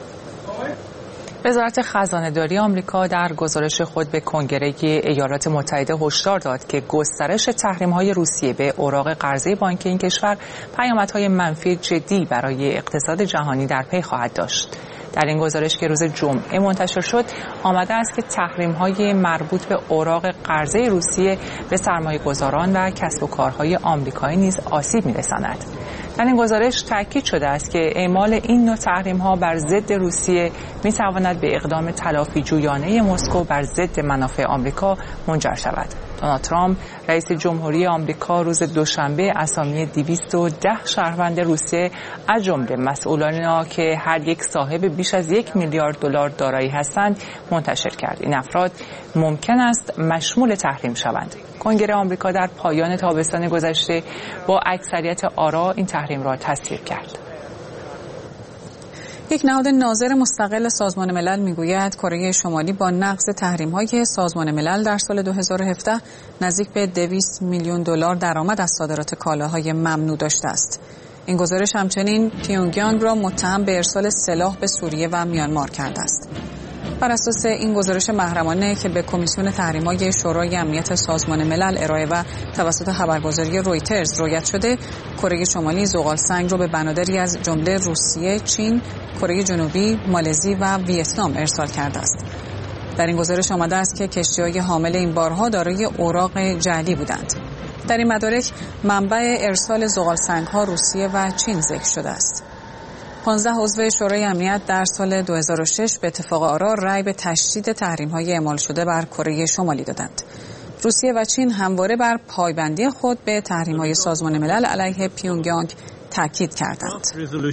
وزارت خزانه‌داری آمریکا در گزارش خود به کنگره ایالات متحده هشدار داد که گسترش تحریم‌های روسیه به اوراق قرضه بانکی این کشور پیامدهای منفی جدی برای اقتصاد جهانی در پی خواهد داشت. در این گزارش که روز جمعه منتشر شد آمده است که تحریم‌های مربوط به اوراق قرضه روسیه به سرمایه‌گذاران و کسب و کارهای آمریکایی نیز آسیب می‌رساند. در این گزارش تاکید شده است که اعمال این نوع تحریم‌ها بر ضد روسیه می‌تواند به اقدام تلافی جویانه مسکو بر ضد منافع آمریکا منجر شود. دونالد ترامپ رئیس جمهوری آمریکا روز دوشنبه اسامی 210 شهروند روسیه از جمله مسئولانی که هر یک صاحب بیش از 1 میلیارد دلار دارایی هستند منتشر کرد. این افراد ممکن است مشمول تحریم شوند. کنگره آمریکا در پایان تابستان گذشته با اکثریت آرا این تحریم را تصویب کرد. یک نهاد ناظر مستقل سازمان ملل میگوید کره شمالی با نقض تحریم‌های سازمان ملل در سال 2017 نزدیک به 200 میلیون دلار درآمد از صادرات کالاهای ممنوع داشته است. این گزارش همچنین پیونگیانگ را متهم به ارسال سلاح به سوریه و میانمار کرده است. بر اساس این گزارش محرمانه که به کمیسیون تحریم‌های شورای امنیت سازمان ملل ارائه و توسط خبرگزاری رویترز رویت شده، کره شمالی زغالسنگ را به بنادری از جمله روسیه، چین، کره جنوبی، مالزی و ویتنام ارسال کرده است. در این گزارش آمده است که کشتی‌های حامل این بارها دارای اوراق جعلی بودند. در این مدارک منبع ارسال زغالسنگ‌ها روسیه و چین ذکر شده است. 15 عضو شورای امنیت در سال 2006 به اتفاق آرا رأی به تشدید تحریم‌های اعمال شده بر کره شمالی دادند. روسیه و چین همواره بر پایبندی خود به تحریم‌های سازمان ملل علیه پیونگیانگ تاکید کردند.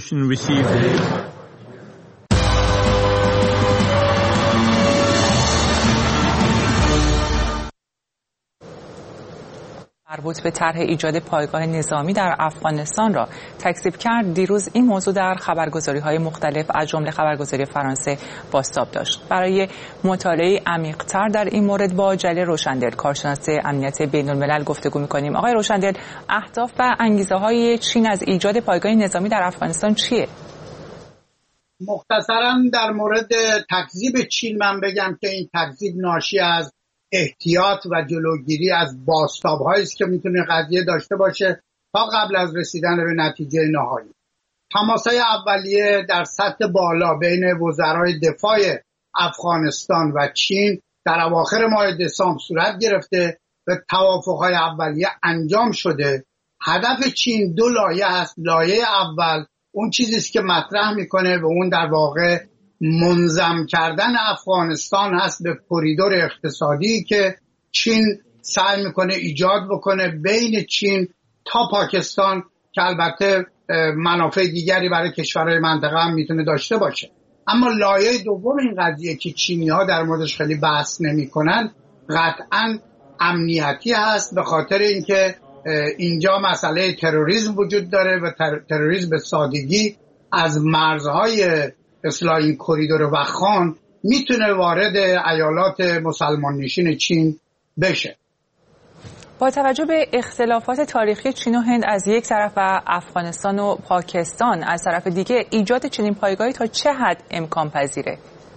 مربوط به طرح ایجاد پایگاه نظامی در افغانستان را تکذیب کرد، دیروز این موضوع در خبرگزاری‌های مختلف از جمله خبرگزاری فرانسه بازتاب داشت. برای مطالعه عمیق‌تر در این مورد با جلیل روشندل، کارشناس امنیت بین‌الملل گفتگو می‌کنیم. آقای روشندل، اهداف و انگیزه‌های چین از ایجاد پایگاه نظامی در افغانستان چیه؟ مختصراً در مورد تکذیب چین من بگم که این تکذیب ناشی از احتیاط و جلوگیری از بازتاب‌هایی است که میتونه قضیه داشته باشه تا قبل از رسیدن به نتیجه نهایی. تماس‌های اولیه در سطح بالا بین وزرای دفاع افغانستان و چین در اواخر ماه دسامبر صورت گرفته و توافق‌های اولیه انجام شده. هدف چین دو لایه است. لایه اول اون چیزی است که مطرح میکنه و اون در واقع منظم کردن افغانستان هست به کوریدور اقتصادی که چین سعی میکنه ایجاد بکنه بین چین تا پاکستان که البته منافع دیگری برای کشورهای منطقه هم میتونه داشته باشه. اما لایه دوم این قضیه که چینی‌ها در موردش خیلی بحث نمی‌کنن قطعاً امنیتی هست، به خاطر اینکه اینجا مسئله تروریسم وجود داره و تروریسم به سادگی از مرزهای اصلاح این کوریدور وخان میتونه وارد ایالات مسلمان نشین چین بشه. با توجه به اختلافات تاریخی چین و هند از یک طرف و افغانستان و پاکستان از طرف دیگه، ایجاد چنین پایگاهی تا چه حد امکان پذیره؟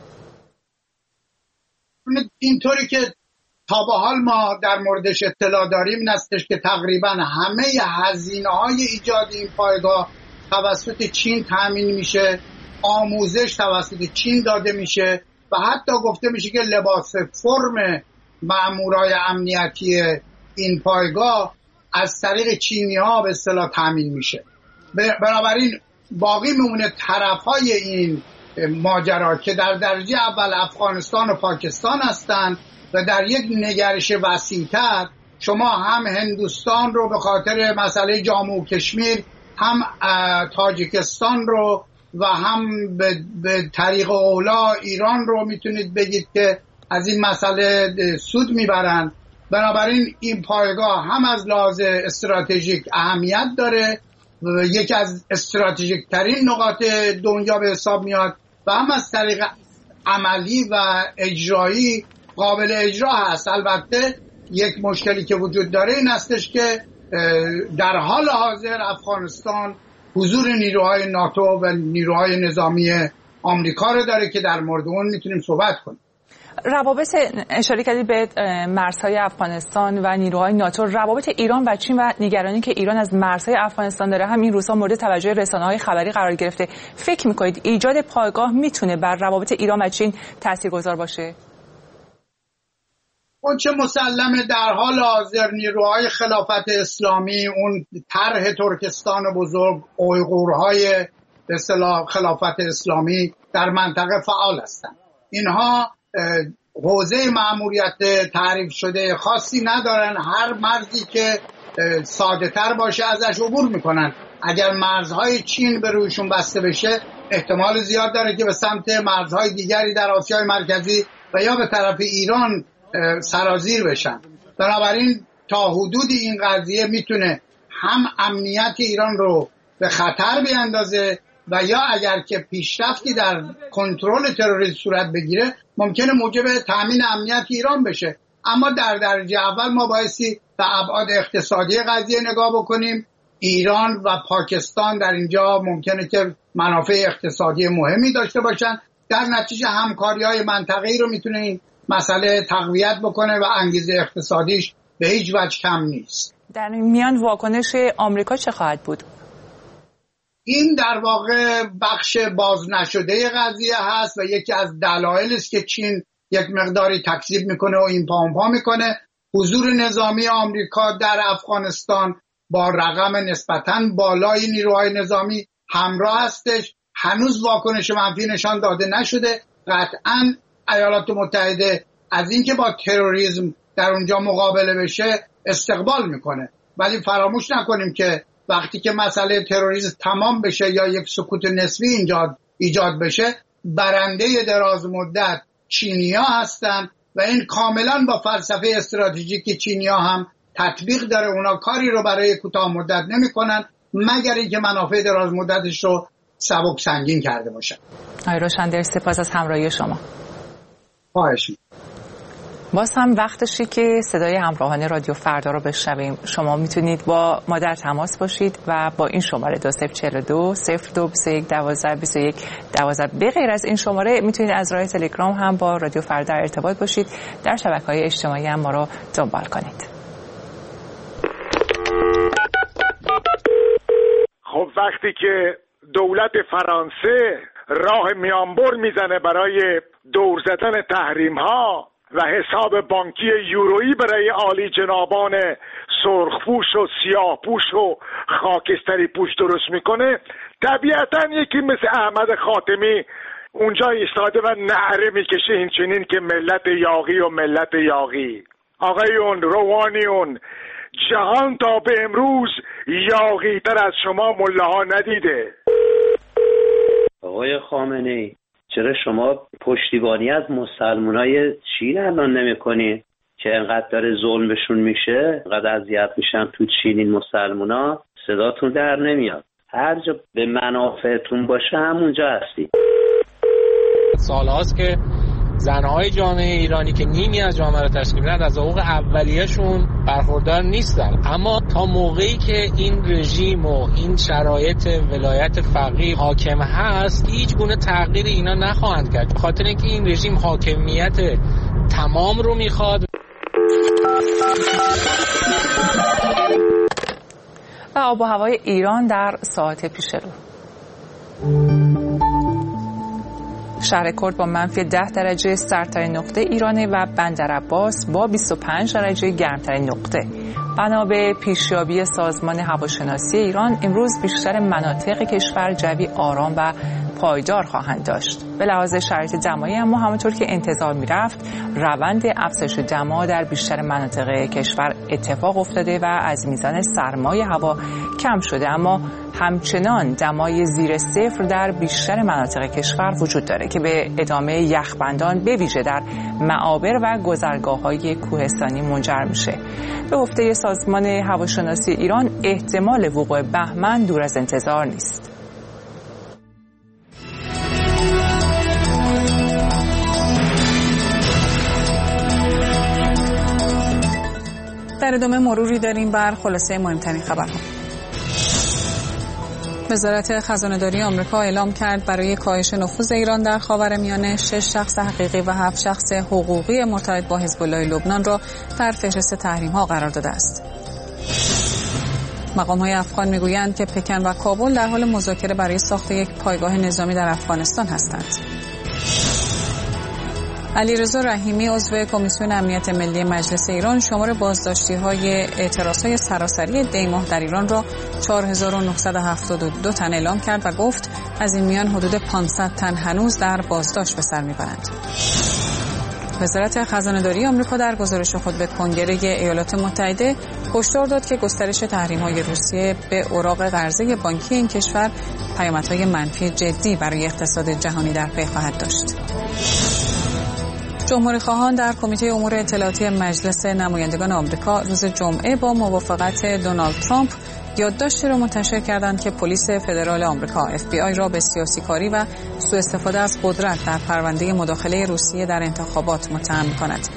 اینطوری که تا به حال ما در موردش اطلاع داریم این استش که تقریبا همه هزینه‌های ایجاد این پایگاه توسط چین تامین میشه، آموزش توسط چین داده میشه و حتی گفته میشه که لباس فرم مامورای امنیتی این پایگاه از طریق چینی‌ها به اصطلاح تامین میشه. بنابراین باقی میمونه طرف‌های این ماجرا که در درجه اول افغانستان و پاکستان هستند و در یک نگرش وسیع‌تر شما هم هندوستان رو به خاطر مسئله جامو و کشمیر، هم تاجیکستان رو و هم به طریق اولا ایران رو میتونید بگید که از این مسئله سود میبرن. بنابراین این پایگاه هم از لحاظ استراتژیک اهمیت داره و یکی از استراتژیک ترین نقاط دنیا به حساب میاد و هم از طریق عملی و اجرایی قابل اجرا هست. البته یک مشکلی که وجود داره این هستش که در حال حاضر افغانستان حضور نیروهای ناتو و نیروهای نظامی آمریکا رو داره که در مورد اون میتونیم صحبت کنیم. روابط، اشاره کردی به مرزهای افغانستان و نیروهای ناتو، روابط ایران و چین و نگرانی که ایران از مرزهای افغانستان داره هم این روزها مورد توجه رسانه‌های خبری قرار گرفته. فکر می‌کنید ایجاد پایگاه میتونه بر روابط ایران و چین تاثیرگذار باشه؟ اون چه مسلمه در حال حاضر نیروهای خلافت اسلامی، اون طرح ترکستان بزرگ، اویغورهای به اصطلاح خلافت اسلامی در منطقه فعال هستند. اینها حوزه مأموریت تعریف شده خاصی ندارن، هر مرزی که ساده تر باشه ازش عبور میکنن. اگر مرزهای چین به رویشون بسته بشه احتمال زیاد داره که به سمت مرزهای دیگری در آسیای مرکزی و یا به طرف ایران سرازیر بشن. بنابراین تا حدودی این قضیه میتونه هم امنیت ایران رو به خطر بیاندازه و یا اگر که پیشرفتی در کنترل تروریسم صورت بگیره ممکنه موجب تامین امنیت ایران بشه. اما در درجه اول ما بایستی به ابعاد اقتصادی قضیه نگاه بکنیم. ایران و پاکستان در اینجا ممکنه که منافع اقتصادی مهمی داشته باشن، در نتیجه همکاری‌های منطقه‌ای رو میتونه این مسئله تقویت بکنه و انگیزه اقتصادیش به هیچ وجه کم نیست. در میان واکنش آمریکا چه خواهد بود؟ این در واقع بخش باز نشده قضیه هست و یکی از دلایل است که چین یک مقداری تکذیب میکنه و این پا اون پا میکنه. حضور نظامی آمریکا در افغانستان با رقم نسبتاً بالای نیروهای نظامی همراه هستش. هنوز واکنش منفی نشان داده نشده. قطعاً ایالات متحده از اینکه با تروریسم در اونجا مقابله بشه استقبال میکنه، ولی فراموش نکنیم که وقتی که مسئله تروریسم تمام بشه یا یک سکوت نسبی اینجا ایجاد بشه، برنده دراز مدت چینی‌ها هستن و این کاملا با فلسفه استراتژیک چینی‌ها هم تطبیق داره. اونا کاری رو برای کوتاه مدت نمی‌کنن مگر اینکه منافع دراز مدتش رو سبک سنگین کرده باشن. آقای روشندر سپاس از همراهی شما. خواهش. باز هم وقتشه که صدای همراهان رادیو فردا رو بشنویم. شما میتونید با ما در تماس باشید و با این شماره 2042 0221 1221 12 به غیر از این شماره میتونید از راه تلگرام هم با رادیو فردا در ارتباط باشید. در شبکه‌های اجتماعی هم ما رو دنبال کنید. خب وقتی که دولت فرانسه راه میانبر میزنه برای دور زدن تحریم‌ها و حساب بانکی یورویی برای عالی جنابان سرخپوش و سیاهپوش و خاکستری پوش درست میکنه، طبیعتا یکی مثل احمد خاتمی اونجا ایستاده و نعره میکشه این چنین که ملت یاغی و ملت یاغی. آقایون روحانیون، جهان تا به امروز یاغی تر از شما ملاها ندیده. آقای خامنه‌ای، چرا شما پشتیبانی از مسلمانای چین الان نمی‌کنی که انقدر داره ظلم بهشون میشه، انقدر اذیت میشن تو چین این مسلمانا؟ صداتون در نمیاد. هر جا به منافعتون باشه همونجا هستی. سال‌هاست که زنهای جامعه ایرانی که نیمی از جامعه رو تشکیل میدن از حقوق اولیه‌شون برخوردار نیستن، اما تا موقعی که این رژیم و این شرایط ولایت فقیه حاکم هست هیچ گونه تغییر اینا نخواهند کرد، به خاطر اینکه این رژیم حاکمیت تمام رو میخواد. و آب و هوای ایران در ساعت پیش رو. شهر کرد با منفی 10 درجه سردترین نقطه ایرانه و بندرعباس با 25 درجه گرمترین نقطه. بنا به پیشیابی سازمان هواشناسی ایران امروز بیشتر مناطق کشور جوی آرام و پایدار خواهند داشت. به لحاظ شرایط دمایی اما همونطور که انتظار میرفت روند افزایش دما در بیشتر مناطق کشور اتفاق افتاده و از میزان سرمای هوا کم شده، اما همچنان دمای زیر صفر در بیشتر مناطق کشور وجود داره که به ادامه یخبندان به ویژه در معابر و گذرگاه‌های کوهستانی منجر میشه. به گفته سازمان هواشناسی ایران احتمال وقوع بهمن دور از انتظار نیست. در ادامه مروری داریم بر خلاصه مهمترین خبرها. وزارت خزانه‌داری آمریکا اعلام کرد برای کاهش نفوذ ایران در خاورمیانه 6 شخص حقیقی و 7 شخص حقوقی مرتبط با حزب الله لبنان را در فهرست تحریم‌ها قرار داده است. مقام‌های افغان می‌گویند که پکن و کابل در حال مذاکره برای ساخت یک پایگاه نظامی در افغانستان هستند. علیرضا رحیمی عضو کمیسیون امنیت ملی مجلس ایران شمار بازداشتی‌های اعتراض‌های سراسری دی‌ماه در ایران را 4972 تن اعلام کرد و گفت از این میان حدود 500 تن هنوز در بازداشت به سر می‌برند. وزارت خزانه‌داری آمریکا در گزارش خود به کنگره ایالات متحده هشدار داد که گسترش تحریم‌های روسیه به اوراق قرضه بانکی این کشور پیامدهای منفی جدی برای اقتصاد جهانی در پی خواهد داشت. جمهوری‌خواهان در کمیته امور اطلاعاتی مجلس نمایندگان آمریکا روز جمعه با موافقت دونالد ترامپ یادداشتی را منتشر کردند که پلیس فدرال آمریکا FBI را به سیاسی‌کاری و سوء استفاده از قدرت در پرونده مداخله روسیه در انتخابات متهم می‌کند.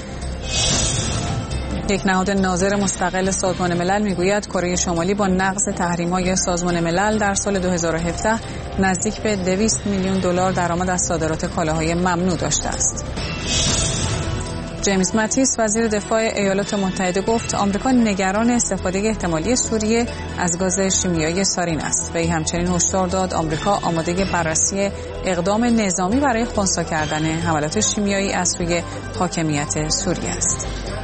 یک نهاد ناظر مستقل سازمان ملل میگوید کره شمالی با نقض تحریم‌های سازمان ملل در سال 2017 نزدیک به 200 میلیون دلار درآمد از صادرات کالاهای ممنوع داشته است. جیمز ماتیس وزیر دفاع ایالات متحده گفت آمریکا نگران استفاده احتمالی سوریه از گاز شیمیایی سارین است. وی همچنین هشدار داد آمریکا آماده بررسی اقدام نظامی برای خنثی کردن حملات شیمیایی از سوی حاکمیت سوریه است.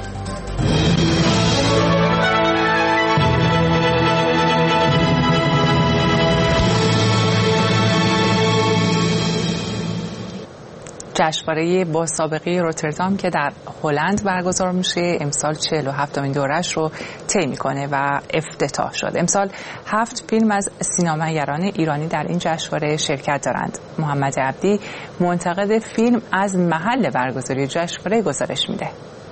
جشنواره با سابقه روتردام که در هلند برگزار میشه امسال 47مین دورش رو طی میکنه و افتتاح شد. امسال 7 فیلم از سینماگران ایرانی در این جشنواره شرکت دارند. محمد عبدی منتقد فیلم از محل برگزاری جشنواره گزارش میده.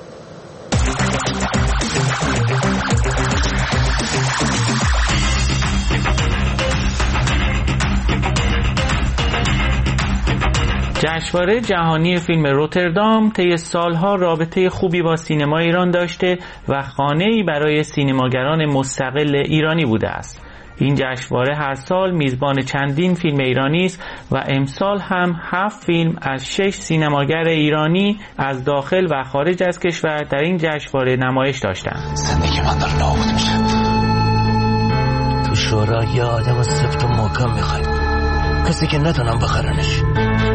جشنواره جهانی فیلم روتردام طی سالها رابطه خوبی با سینما ایران داشته و خانه‌ای برای سینماگران مستقل ایرانی بوده است. این جشنواره هر سال میزبان چندین فیلم ایرانی است و امسال هم 7 فیلم از 6 سینماگر ایرانی از داخل و خارج از کشور در این جشنواره نمایش داشتند. زندگی من داره نابود میشه. تو شورا یه آدم سفت و محکم میخوایم، کسی که نتونم بخرنش.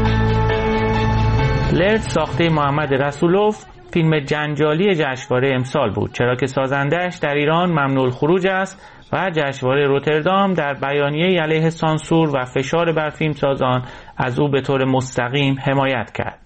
لرد ساخته محمد رسولوف فیلم جنجالی جشنواره امسال بود، چرا که سازنده‌اش در ایران ممنوع الخروج است و جشنواره روتردام در بیانیه‌ای علیه سانسور و فشار بر فیلمسازان از او به طور مستقیم حمایت کرد.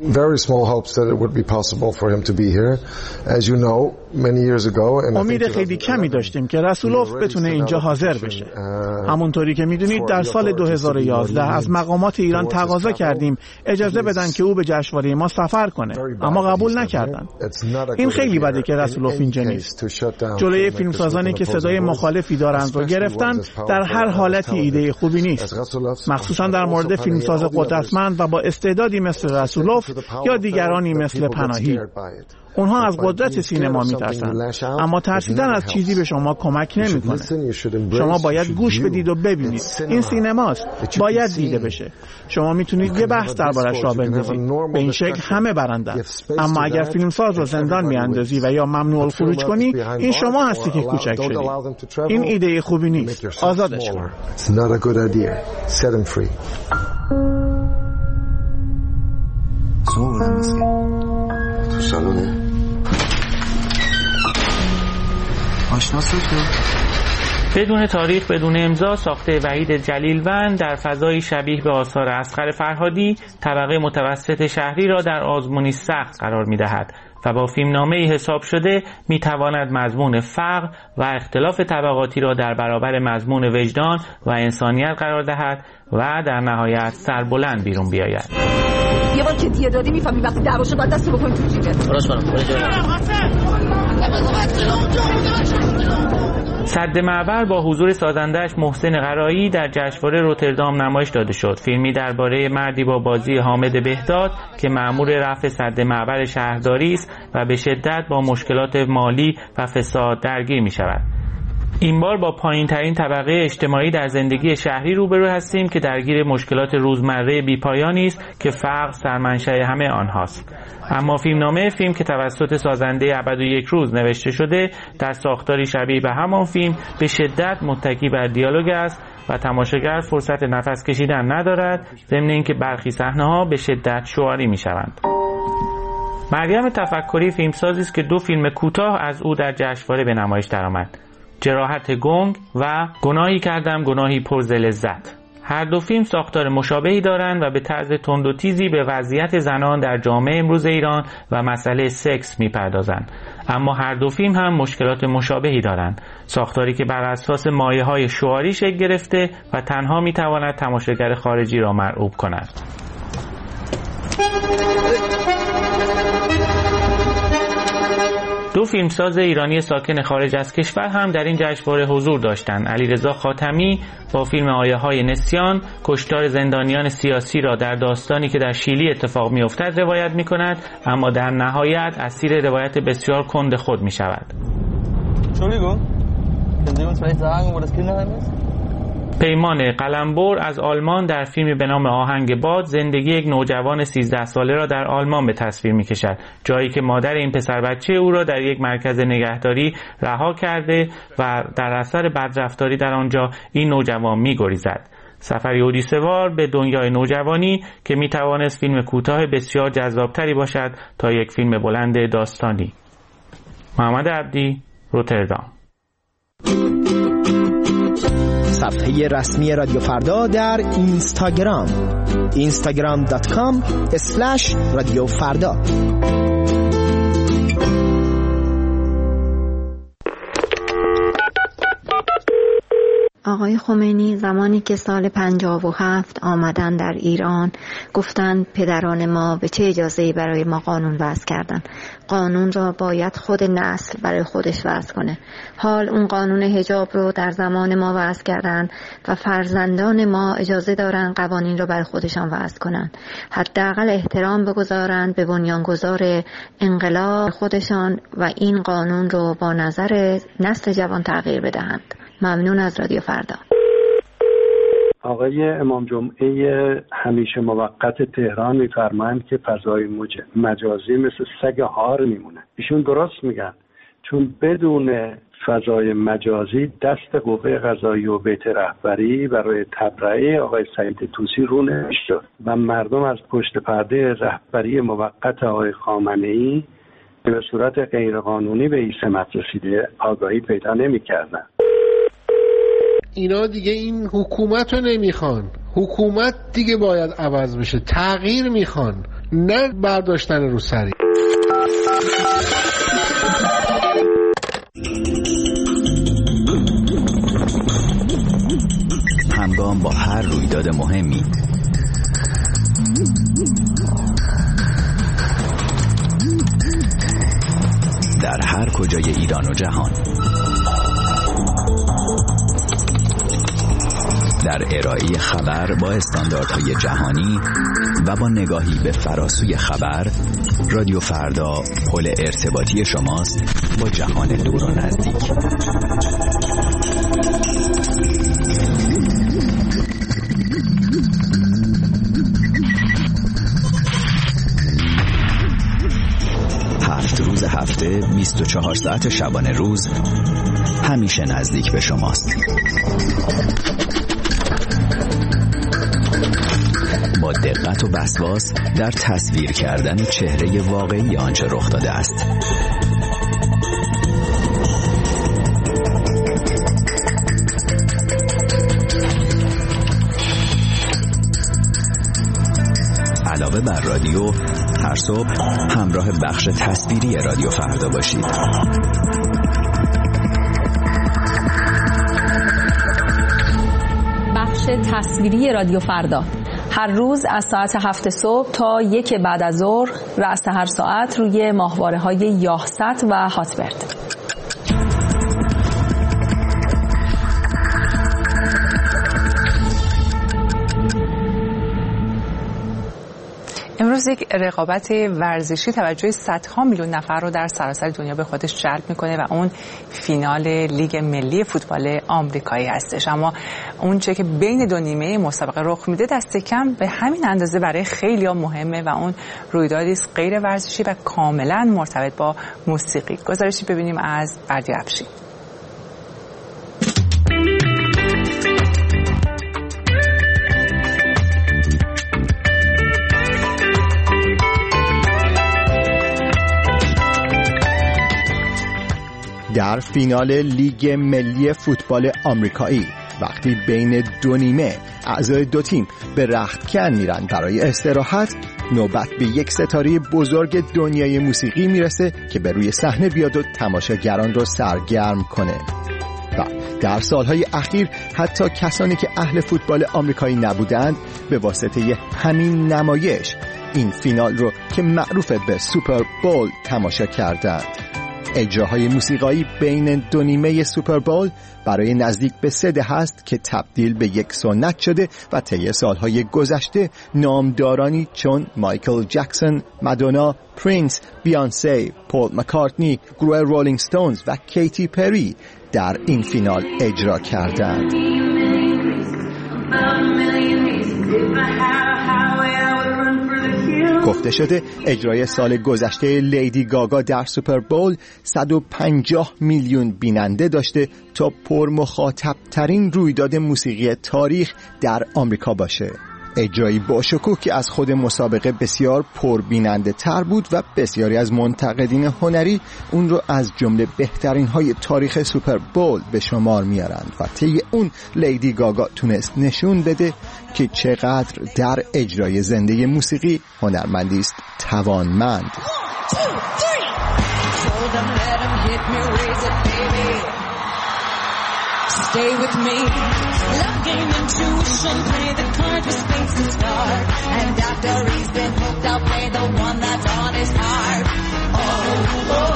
امید خیلی کمی داشتیم که رسولوف بتونه اینجا حاضر بشه. همونطوری که میدونید در سال 2011 از مقامات ایران تقاضا کردیم اجازه بدن که او به جشنواره ما سفر کنه، اما قبول نکردن. این خیلی بده که رسولوف اینجا نیست. جلوی فیلمسازانی که صدای مخالفی دارند رو گرفتن در هر حالتی ایده خوبی نیست، مخصوصا در مورد فیلمساز قدرتمند و با استعدادی مثل رسولوف یا دیگرانی مثل پناهی. اونها از قدرت سینما میترسن، اما ترسیدن از چیزی به شما کمک نمیکنه. شما باید گوش بدید و ببینید. این سینماست، باید دیده بشه. شما میتونید یه بحث دربارش را بندازید، به این شکل همه برندن. اما اگر فیلمساز رو زندان میاندازی و یا ممنوع الخروج کنی، این شما هستی که کوچک شدی. این ایده خوبی نیست. آزادش کن. تو سالونه آشناس تو بدون تاریخ بدون امضا ساخته وحید جلیلوند در فضایی شبیه به آثار اصغر فرهادی طبقه متوسط شهری را در آزمونی سخت قرار می‌دهد و با فیلمنامه‌ای حساب شده می‌تواند مضمون فقر و اختلاف طبقاتی را در برابر مضمون وجدان و انسانیت قرار دهد و در نهایت سربلند بیرون بیاید. یه بار که دیه دادی میفهمی وقتی دعوا شد باید دستو بکنی تو جیبت. راست سد معبر با حضور سازنده‌اش محسن قرایی در جشنواره روتردام نمایش داده شد. فیلمی درباره مردی با بازی حامد بهداد که مأمور رفع سد معبر شهرداری است و به شدت با مشکلات مالی و فساد درگیر می‌شود. این بار با پایین‌ترین طبقه اجتماعی در زندگی شهری روبرو هستیم که درگیر مشکلات روزمره بی‌پایانی است که فقر سرمنشأ همه آنهاست. اما فیلمنامه فیلم که توسط سازنده ابد و یک روز نوشته شده در ساختاری شبیه به همان فیلم به شدت متکی بر دیالوگ است و تماشاگر فرصت نفس کشیدن ندارد، ضمن اینکه برخی صحنه‌ها به شدت شعاری می‌شوند. مریم تفکری فیلمسازی است که 2 فیلم کوتاه از او در جشنواره به نمایش درآمد: جراحت گنگ و گناهی کردم گناهی پر ز لذت. هر 2 فیلم ساختار مشابهی دارند و به طرز تند و تیزی به وضعیت زنان در جامعه امروز ایران و مسئله سکس می‌پردازند. اما هر 2 فیلم هم مشکلات مشابهی دارند. ساختاری که بر اساس مایه‌های شعاری شکل گرفته و تنها می‌تواند تماشاگر خارجی را مرعوب کند. دو فیلمساز ایرانی ساکن خارج از کشور هم در این جشنواره حضور داشتند. علیرضا خاتمی با فیلم آیه‌های نسیان کشتار زندانیان سیاسی را در داستانی که در شیلی اتفاق می‌افتد روایت می‌کند، اما در نهایت اسیر روایت بسیار کند خود می‌شود. پیمان قلمبر از آلمان در فیلمی به نام آهنگ باد زندگی یک نوجوان 13 ساله را در آلمان به تصویر می‌کشد، جایی که مادر این پسر بچه او را در یک مرکز نگهداری رها کرده و در اثر بدرفتاری در آنجا این نوجوان می‌گریزد. سفری اودیسه‌وار به دنیای نوجوانی که می‌توانست فیلم کوتاه بسیار جذابتری باشد تا یک فیلم بلند داستانی. محمد عبدی، روتردام. صفحه رسمی رادیو فردا در اینستاگرام instagram.com/رادیو فردا. آقای خمینی زمانی که سال 57 آمدن در ایران گفتند پدران ما به چه اجازه‌ای برای ما قانون وضع کردن. قانون را باید خود نسل برای خودش وضع کنه. حال اون قانون حجاب رو در زمان ما وضع کردن و فرزندان ما اجازه دارن قوانین رو برای خودشان وضع کنن. حداقل احترام بگذارن به بنیانگذار انقلاب خودشان و این قانون رو با نظر نسل جوان تغییر بدهند. ممنون از رادیو فردا. آقای امام جمعه همیشه موقت تهران میفرمایند که فضای مجازی مثل سگ هار میمونه. ایشون درست میگن، چون بدون فضای مجازی دست قوه قضاییه و بیت رهبری برای تبرئه آقای سعید طوسی رو نمیشد و مردم از پشت پرده رهبری موقت آقای خامنه‌ای به صورت غیرقانونی به این سمت رسیده آگاهی پیدا نمی‌کردن. اینا دیگه این حکومت رو نمیخوان. حکومت دیگه باید عوض بشه، تغییر میخوان، نه برداشتن رو سری. همگام با هر رویداد مهمی در هر کجای ایران و جهان، در ارائه خبر با استانداردهای جهانی و با نگاهی به فراسوی خبر، رادیو فردا پل ارتباطی شماست با جهان دور و نزدیک. هفت روز هفته 24 ساعت شبانه روز همیشه نزدیک به شماست. با دقت و وسواس در تصویر کردن چهره واقعی آنچه رخ داده است. علاوه بر رادیو، هر صبح همراه بخش تصویری رادیو فردا باشید. بخش تصویری رادیو فردا هر روز از ساعت 7 صبح تا 1 بعد از ظهر رأس هر ساعت روی ماهواره‌های یاهست و هاتبرد. امروز یک رقابت ورزشی توجه صدها میلیون نفر رو در سراسر دنیا به خودش جلب میکنه و اون فینال لیگ ملی فوتبال آمریکایی هستش. اما اون چه که بین دو نیمه مسابقه رخ میده دست کم به همین اندازه برای خیلی‌ها مهمه و اون رویدادی است غیر ورزشی و کاملا مرتبط با موسیقی. گزارشی ببینیم از بردی افشین. در فینال لیگ ملی فوتبال آمریکایی وقتی بین دو نیمه اعضای دو تیم به رختکن میرن برای استراحت، نوبت به یک ستاره بزرگ دنیای موسیقی میرسه که به روی صحنه بیاد و تماشاگران رو سرگرم کنه. و در سالهای اخیر حتی کسانی که اهل فوتبال آمریکایی نبودند به واسطه همین نمایش این فینال رو که معروف به سوپر بول تماشا کردند. اجراهای موسیقایی بین دو نیمه سوپر بول برای نزدیک به 3 دهه است که تبدیل به یک سنت شده و طی سالهای گذشته نامدارانی چون مایکل جکسون، مادونا، پرینس، بیانسی، پول مکارتنی، گروه رولینگ ستونز و کیتی پری در این فینال اجرا کردند. گفته شده اجرای سال گذشته لیدی گاگا در سوپر بول 150 میلیون بیننده داشته تا پرمخاطب ترین رویداد موسیقی تاریخ در آمریکا باشه. اجرایی با شکوه که از خود مسابقه بسیار پربیننده تر بود و بسیاری از منتقدین هنری اون رو از جمله بهترین های تاریخ سوپر بول به شمار میارند و طی اون لیدی گاگا تونست نشون بده که چقدر در اجرای زنده موسیقی هنرمندی است توانمند. Stay with me. Love game intuition. Play the cards with space to start. And after he's been hooked, I'll play the one that's on his heart. Oh, oh,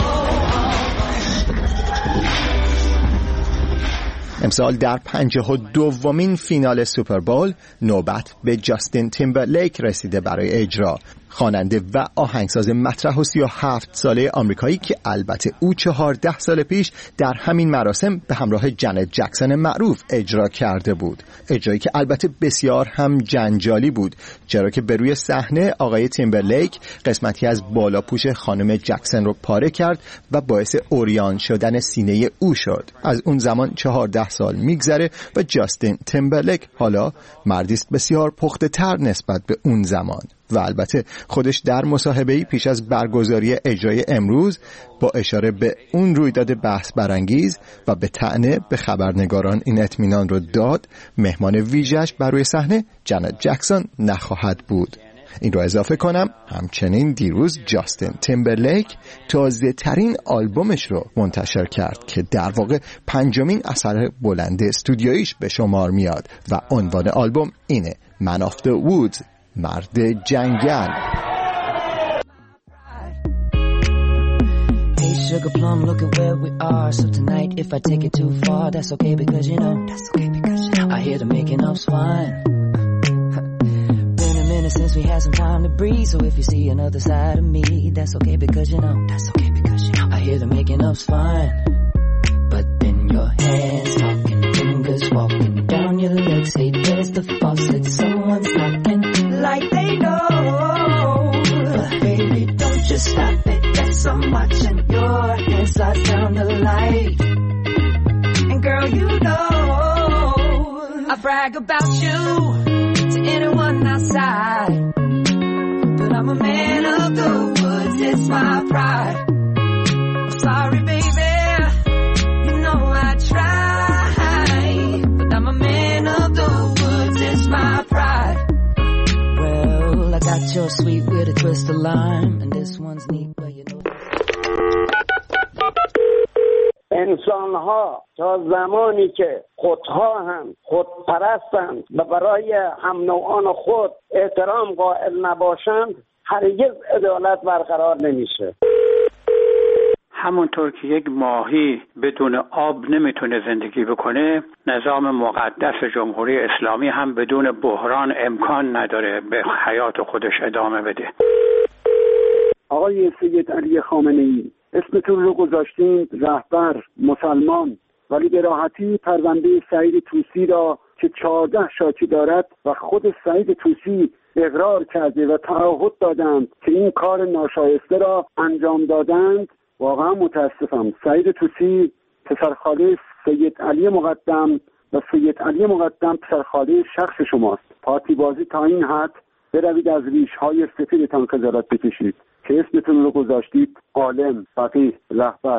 امسال در 52مین فینال سوپر بول نوبت به جاستین تیمبرلیک رسیده برای اجرا. خواننده و آهنگساز مطرح و 37 ساله آمریکایی که البته او 14 سال پیش در همین مراسم به همراه جنت جکسون معروف اجرا کرده بود. اجرایی که البته بسیار هم جنجالی بود، چرا که به روی صحنه آقای تیمبرلیک قسمتی از بالاپوش خانم جکسون رو پاره کرد و باعث عریان شدن سینه او شد. از اون زمان 14 سال میگذره و جاستین تیمبرلیک حالا مردی است بسیار پخته تر نسبت به اون زمان و البته خودش در مصاحبه‌ای پیش از برگزاری اجرای امروز با اشاره به اون رویداد بحث برانگیز و به طعنه به خبرنگاران این اطمینان رو داد مهمان ویژه‌اش بر روی صحنه جنت جکسون نخواهد بود. این رو اضافه کنم همچنین دیروز جاستین تیمبرلیک تازه ترین آلبومش رو منتشر کرد که در واقع 5مین اثر بلند استودیویش به شمار میاد و عنوان آلبوم اینه Man of the Woods، مرد جنگل. Hey sugar plum, look at where we are. So tonight if I take it too far, that's okay because you know, that's okay because you know, I hear the making up's fine. Been a minute since we had some time to breathe. So if you see another side of me, that's okay because you know, that's okay because you know, I hear the making up's fine. But then your hands talking, fingers walking down your legs. Hey, there's the faucet, someone's knocking like they know. But baby, don't just stop it. Yes, I'm watching your hands slide down the light. And girl, you know I brag about you to anyone outside. But I'm a man of the woods, it's my pride. I'm sorry, baby, you know I try. But I'm a man of the woods, it's my pride. I got your sweet with a twist of lime and this one's neat but you know. انسان‌ها تا زمانی که خودخواهند، خودپرستند و برای هم نوعان خود احترام قائل نباشند هرگز عدالت برقرار نمیشه. همونطور که یک ماهی بدون آب نمیتونه زندگی بکنه، نظام مقدس جمهوری اسلامی هم بدون بحران امکان نداره به حیات خودش ادامه بده. آقای سید علی خامنه‌ای، اسمتون رو گذاشتین رهبر مسلمان، ولی به راحتی پرونده سعید طوسی را که 14 شاکی دارد و خود سعید طوسی اقرار کرده و تعهد دادند که این کار ناشایسته را انجام دادند. واقعا متاسفم. سعید طوسی پسرخاله سید علی مقدم و سید علی مقدم پسرخاله شخص شماست. پارتی بازی تا این حد بروید از ریش‌های سفیدتان خجالت بکشید که اسمتون رو گذاشتید عالم، فقیه، رهبر.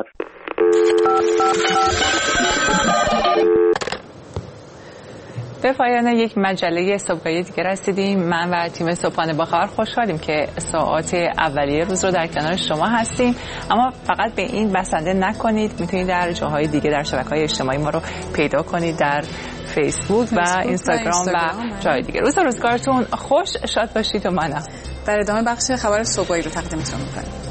به پایان یک مجله صبحگاهی دیگه رسیدیم. من و تیم صبحانه با خبر خوشحالیم که ساعات اولیه روز رو در کنار شما هستیم، اما فقط به این بسنده نکنید، میتونید در جاهای دیگه در شبکه‌های اجتماعی ما رو پیدا کنید، در فیسبوک و اینستاگرام و جای دیگه. روزگارتون خوش، شاد باشید و منم. در ادامه بخش خبر صبحگاهی رو تقدیمتون می‌کنیم.